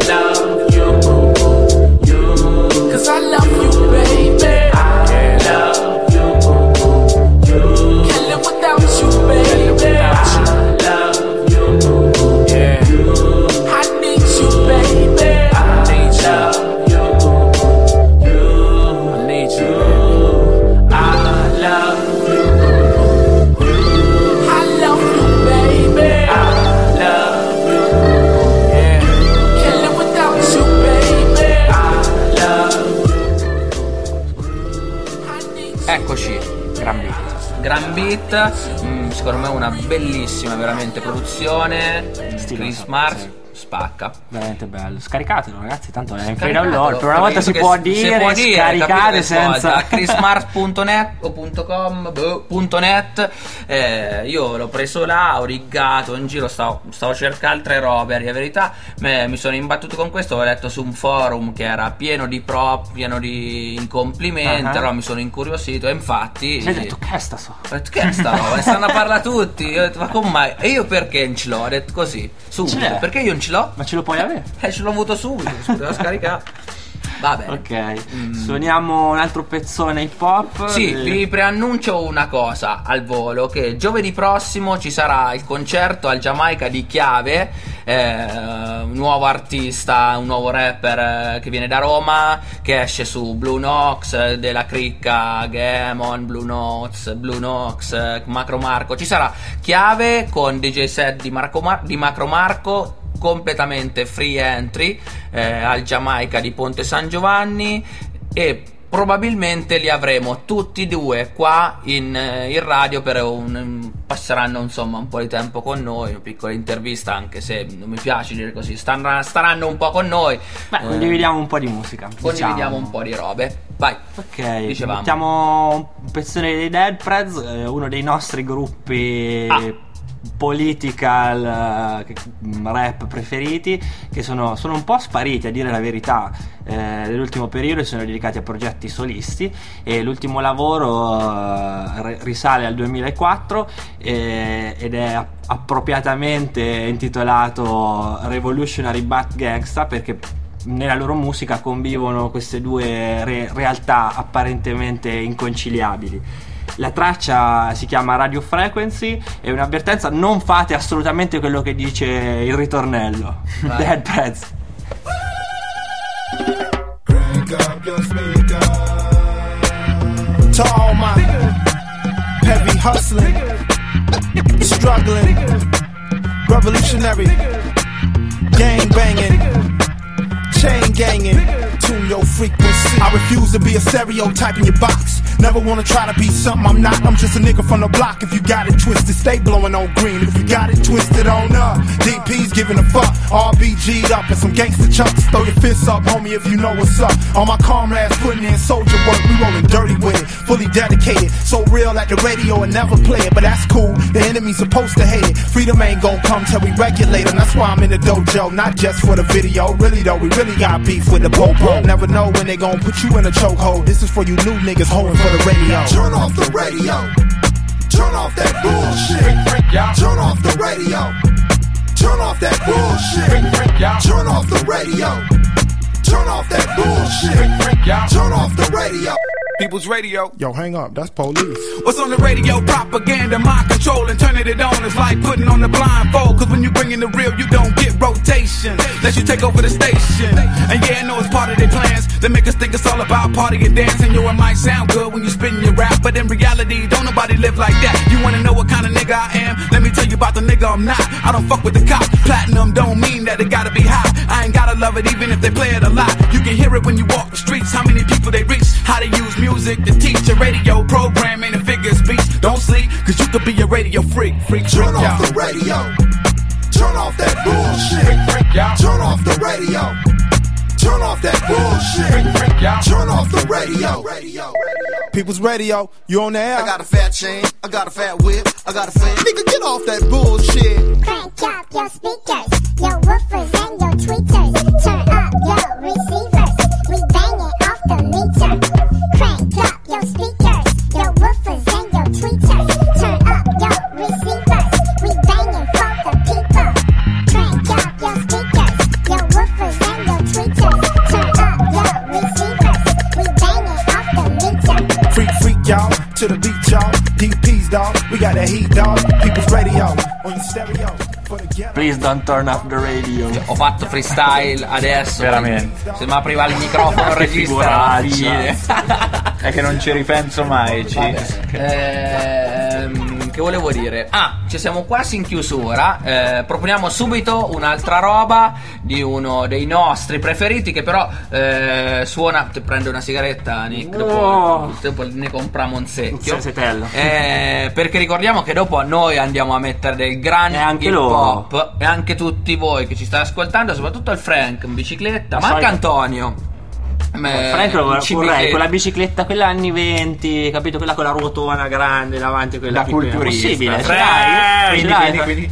eccoci. Gran beat, secondo me una bellissima veramente produzione. Chris Marx spacca, veramente bello. Scaricatelo ragazzi, tanto è in free Scaricatelo. download. Per una volta si può dire scaricate senza chrismars.net o .net. Io l'ho preso là, ho riggato in giro, stavo cercando altre robe. A dire verità, mi sono imbattuto con questo. Ho letto su un forum che era pieno di prop, pieno di complimenti. Allora mi sono incuriosito e infatti hai detto che è sta roba? Ne stanno a parlare tutti. Io ho detto, ma come mai? E io perché non ce l'ho? Ho detto così subito, perché io non ce l'ho? Ma ce lo puoi avere? Ce l'ho avuto subito, devo scaricare. Va bene. Ok, suoniamo un altro pezzone hip hop. Sì, vi preannuncio una cosa al volo, che giovedì prossimo ci sarà il concerto al Giamaica di Chiave, un nuovo artista, un nuovo rapper che viene da Roma, che esce su Blue Nox, della cricca Gamon, Blue Nox, Macro Marco. Ci sarà Chiave con DJ set di Macro Marco, completamente free entry al Giamaica di Ponte San Giovanni, e probabilmente li avremo tutti e due qua in radio per passeranno insomma un po' di tempo con noi, una piccola intervista, anche se non mi piace dire così, staranno un po' con noi. Condividiamo un po' di musica, condividiamo un po' di robe. Vai. Ok, dicevamo, mettiamo un pezzone dei Dead Preds, uno dei nostri gruppi political rap preferiti, che sono un po' spariti, a dire la verità. Nell'ultimo periodo si sono dedicati a progetti solisti, e l'ultimo lavoro risale al 2004 ed è appropriatamente intitolato Revolutionary But Gangsta, perché nella loro musica convivono queste due realtà apparentemente inconciliabili. La traccia si chiama Radio Frequency, e un'avvertenza: non fate assolutamente quello che dice il ritornello. Dead Preds. Crank up your speaker. To all my heavy hustling, struggling, revolutionary, gang banging, chain ganging, tune your frequency. I refuse to be a stereotype in your box. Never wanna try to be something I'm not. I'm just a nigga from the block. If you got it twisted, stay blowing on green. If you got it twisted, on up. DP's giving a fuck. RBG'd up and some gangster chunks. Throw your fists up, homie, if you know what's up. All my comrades putting in soldier work. We rolling dirty with it, fully dedicated. So real like the radio and never play it, but that's cool. The enemy's supposed to hate it. Freedom ain't gon' come till we regulate them. That's why I'm in the dojo, not just for the video. Really though, we really got beef with the popo. Never know when they gon' put you in a chokehold. This is for you new niggas holding for the radio. Turn off the radio. Turn off that bullshit. Turn off the radio. Turn off that bullshit. Turn off the radio. Turn off that bullshit. Turn off the radio. People's Radio. Yo, hang up, that's police. What's on the radio? Propaganda, mind control, and turning it on is like putting on the blindfold. Cause when you bring in the real, you don't get rotation. Let you take over the station. And yeah, I know it's part of their plans. They make us think it's all about party and dance. And yo, it might sound good when you spin your rap, but in reality, don't nobody live like that. You wanna know what kind of nigga I am? Let me tell you about the nigga I'm not. I don't fuck with the cops. Platinum don't mean that it gotta be high. I ain't gotta love it even if they play it a lot. You can hear it when you walk the streets. How many people they reach? How they use music to teach a radio program ain't a figure of speech. Don't sleep, cause you could be a radio freak. Turn off the radio. Turn off that bullshit. Turn off the radio. Turn off that bullshit. Turn off the radio. People's Radio, you on the air? I got a fat chain, I got a fat whip, I got a fan. Nigga, get off that bullshit. Crank up your speakers, your woofers and your tweeters. Turn up your receivers, we bang it off the meter. Crank up your speakers, your woofers and your tweeters. Turn up your receivers, we banging for the people. Crank up your speakers, your woofers and your tweeters. Turn up your receivers, we banging off the meter. Freak y'all, to the beat y'all. DP's dog, we got that heat dog. People's Radio, on your stereo. Please don't turn off the radio. Ho fatto freestyle adesso. Veramente. Se mi apriva il microfono registra alla fine. È che non ci ripenso mai. Che che volevo dire? Ci siamo quasi in chiusura. Proponiamo subito un'altra roba di uno dei nostri preferiti, che però suona. Ti prende una sigaretta, Nick? Dopo ne compriamo un secchio. Perché ricordiamo che dopo noi andiamo a mettere del grande hip hop, e anche tutti voi che ci state ascoltando, soprattutto il Frank in bicicletta, ma anche Antonio. Frank lo vorrei con la bicicletta, quella anni 20, capito? Quella con la ruotona grande davanti, quella da culturista. Possibile, Quindi.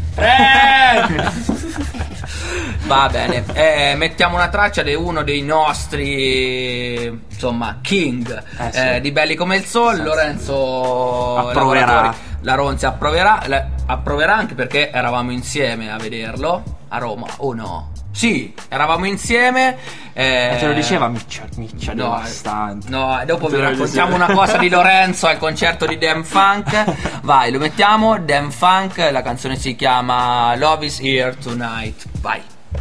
Va bene, mettiamo una traccia di uno dei nostri, insomma, king di Belli come il Sol. Lorenzo approverà. La Ronzi approverà anche perché eravamo insieme a vederlo a Roma, o no? Sì, eravamo insieme. Te lo diceva Miccia devastante. No, dopo vi raccontiamo una cosa di Lorenzo al concerto di Damn Funk. Vai, lo mettiamo. Damn Funk, la canzone si chiama Love is Here Tonight. Vai.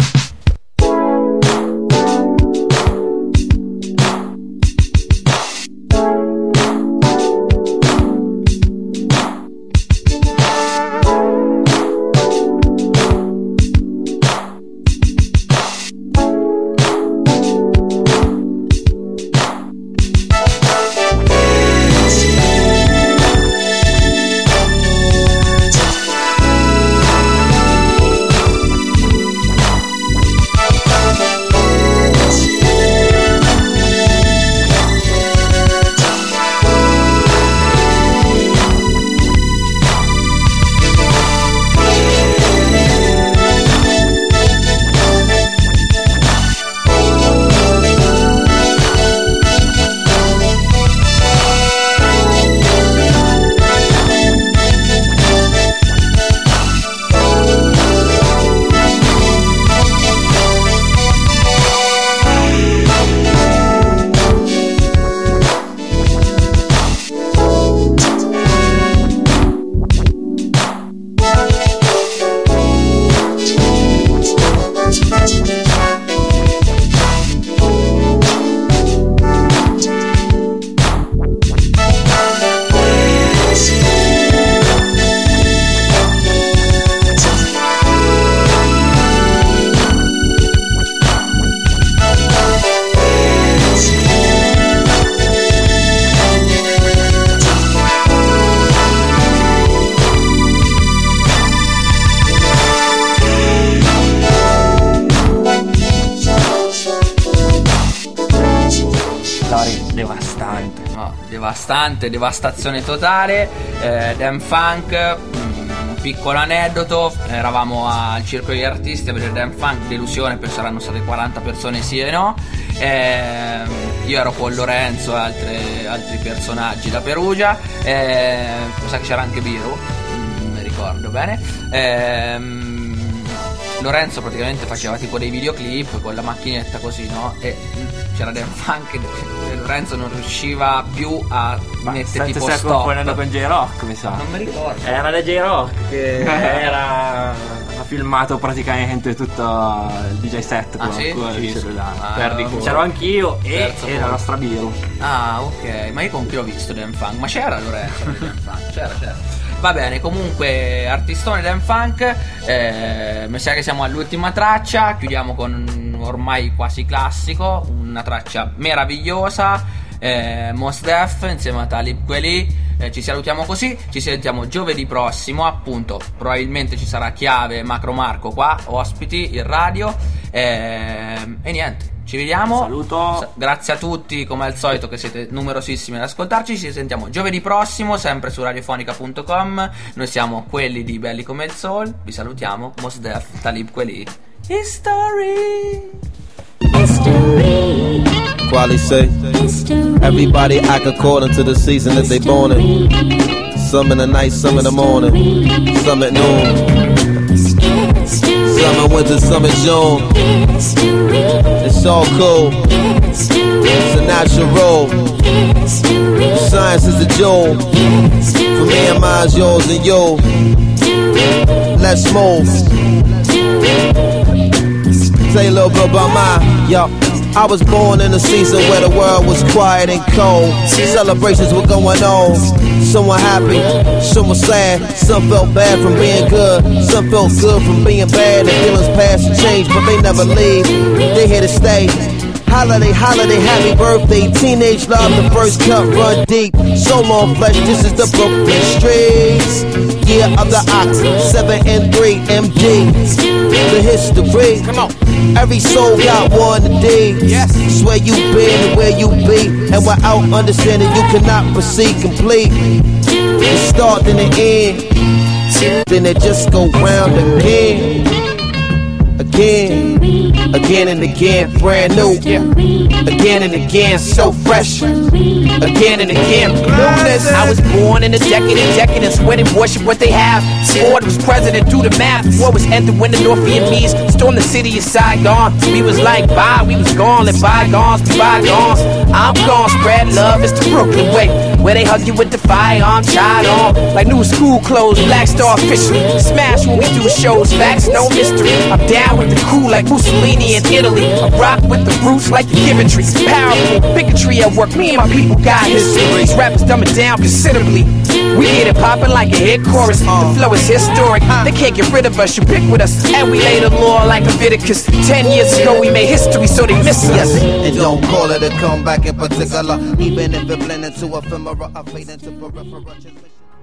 Devastazione totale. Damn Funk, un piccolo aneddoto: eravamo al Circolo degli Artisti a vedere Damn Funk, delusione, perché saranno state 40 persone sì e no. Io ero con Lorenzo e altri personaggi da Perugia, mi sa che c'era anche Biro, non mi ricordo bene. Lorenzo praticamente faceva tipo dei videoclip con la macchinetta così, no? E c'era Damn Funk e Lorenzo non riusciva più a mettere tipo stop. Confondendo con J-Rock, mi sa. Non mi ricordo. Era da J-Rock che ha filmato praticamente tutto il DJ set con il cellulare. C'ero anch'io e la nostra Biro. Ah, ok. Ma io con chi ho visto Damn Funk? Ma c'era Lorenzo Damn Funk? C'era. Va bene, comunque artistone Damn Funk, mi sa che siamo all'ultima traccia, chiudiamo con un ormai quasi classico, una traccia meravigliosa, Mos Def insieme a Talib Kweli. Ci salutiamo così, ci sentiamo giovedì prossimo, appunto, probabilmente ci sarà Chiave, Macro Marco qua, ospiti in radio, e niente. Ci vediamo. Saluto. Grazie a tutti, come al solito, che siete numerosissimi ad ascoltarci. Ci sentiamo giovedì prossimo, sempre su radiofonica.com. Noi siamo quelli di Belli come il Soul. Vi salutiamo. Mos Def, Talib Kweli. History. Quali say everybody act according to the season that they born in. Some in the night, some in the morning, some at noon. Some in winter, some in June. It's all cool. It's a natural. Science is the jewel. For me and mine's yours and you. Let's move. Say a little bit about mine, yo. I was born in a season where the world was quiet and cold. Celebrations were going on. Some were happy, some were sad. Some felt bad from being good, some felt good from being bad. The feelings pass and change, but they never leave. They here to stay. Holiday, holiday, happy birthday. Teenage love, the first cut, run deep. So long flesh, this is the Brooklyn streets. Year of the ox, 7 and 3, MD. The history. Come on. Every soul got one today. Yes. It's where you been and where you be. And without understanding, you cannot proceed complete. It start then it end. Then it just go round again. Again, again and again, brand new. Again and again, so fresh. Again and again, newness. I was born in a decadence, when it worship what they have. Ford was president, do the math. War was ended when the North Vietnamese stormed the city of Saigon. We was like, bye, we was gone, let bygones be bygones. I'm gone, spread love, it's the Brooklyn way, where they hug you with the firearm, tied on like new school clothes, Black Star official. Smash when we do shows, facts, no mystery. I'm down with the crew like Mussolini in Italy. I rock with the roots like the Giventry. Powerful bigotry at work, me and my people got history. These rappers dumb it down considerably. We get it poppin' like a hit chorus. The flow is historic, they can't get rid of us. You pick with us, and we lay the law like Leviticus. 10 years ago we made history, so they miss us. And don't call it a comeback in particular, even if it blend into ephemera, I fade into peripheral.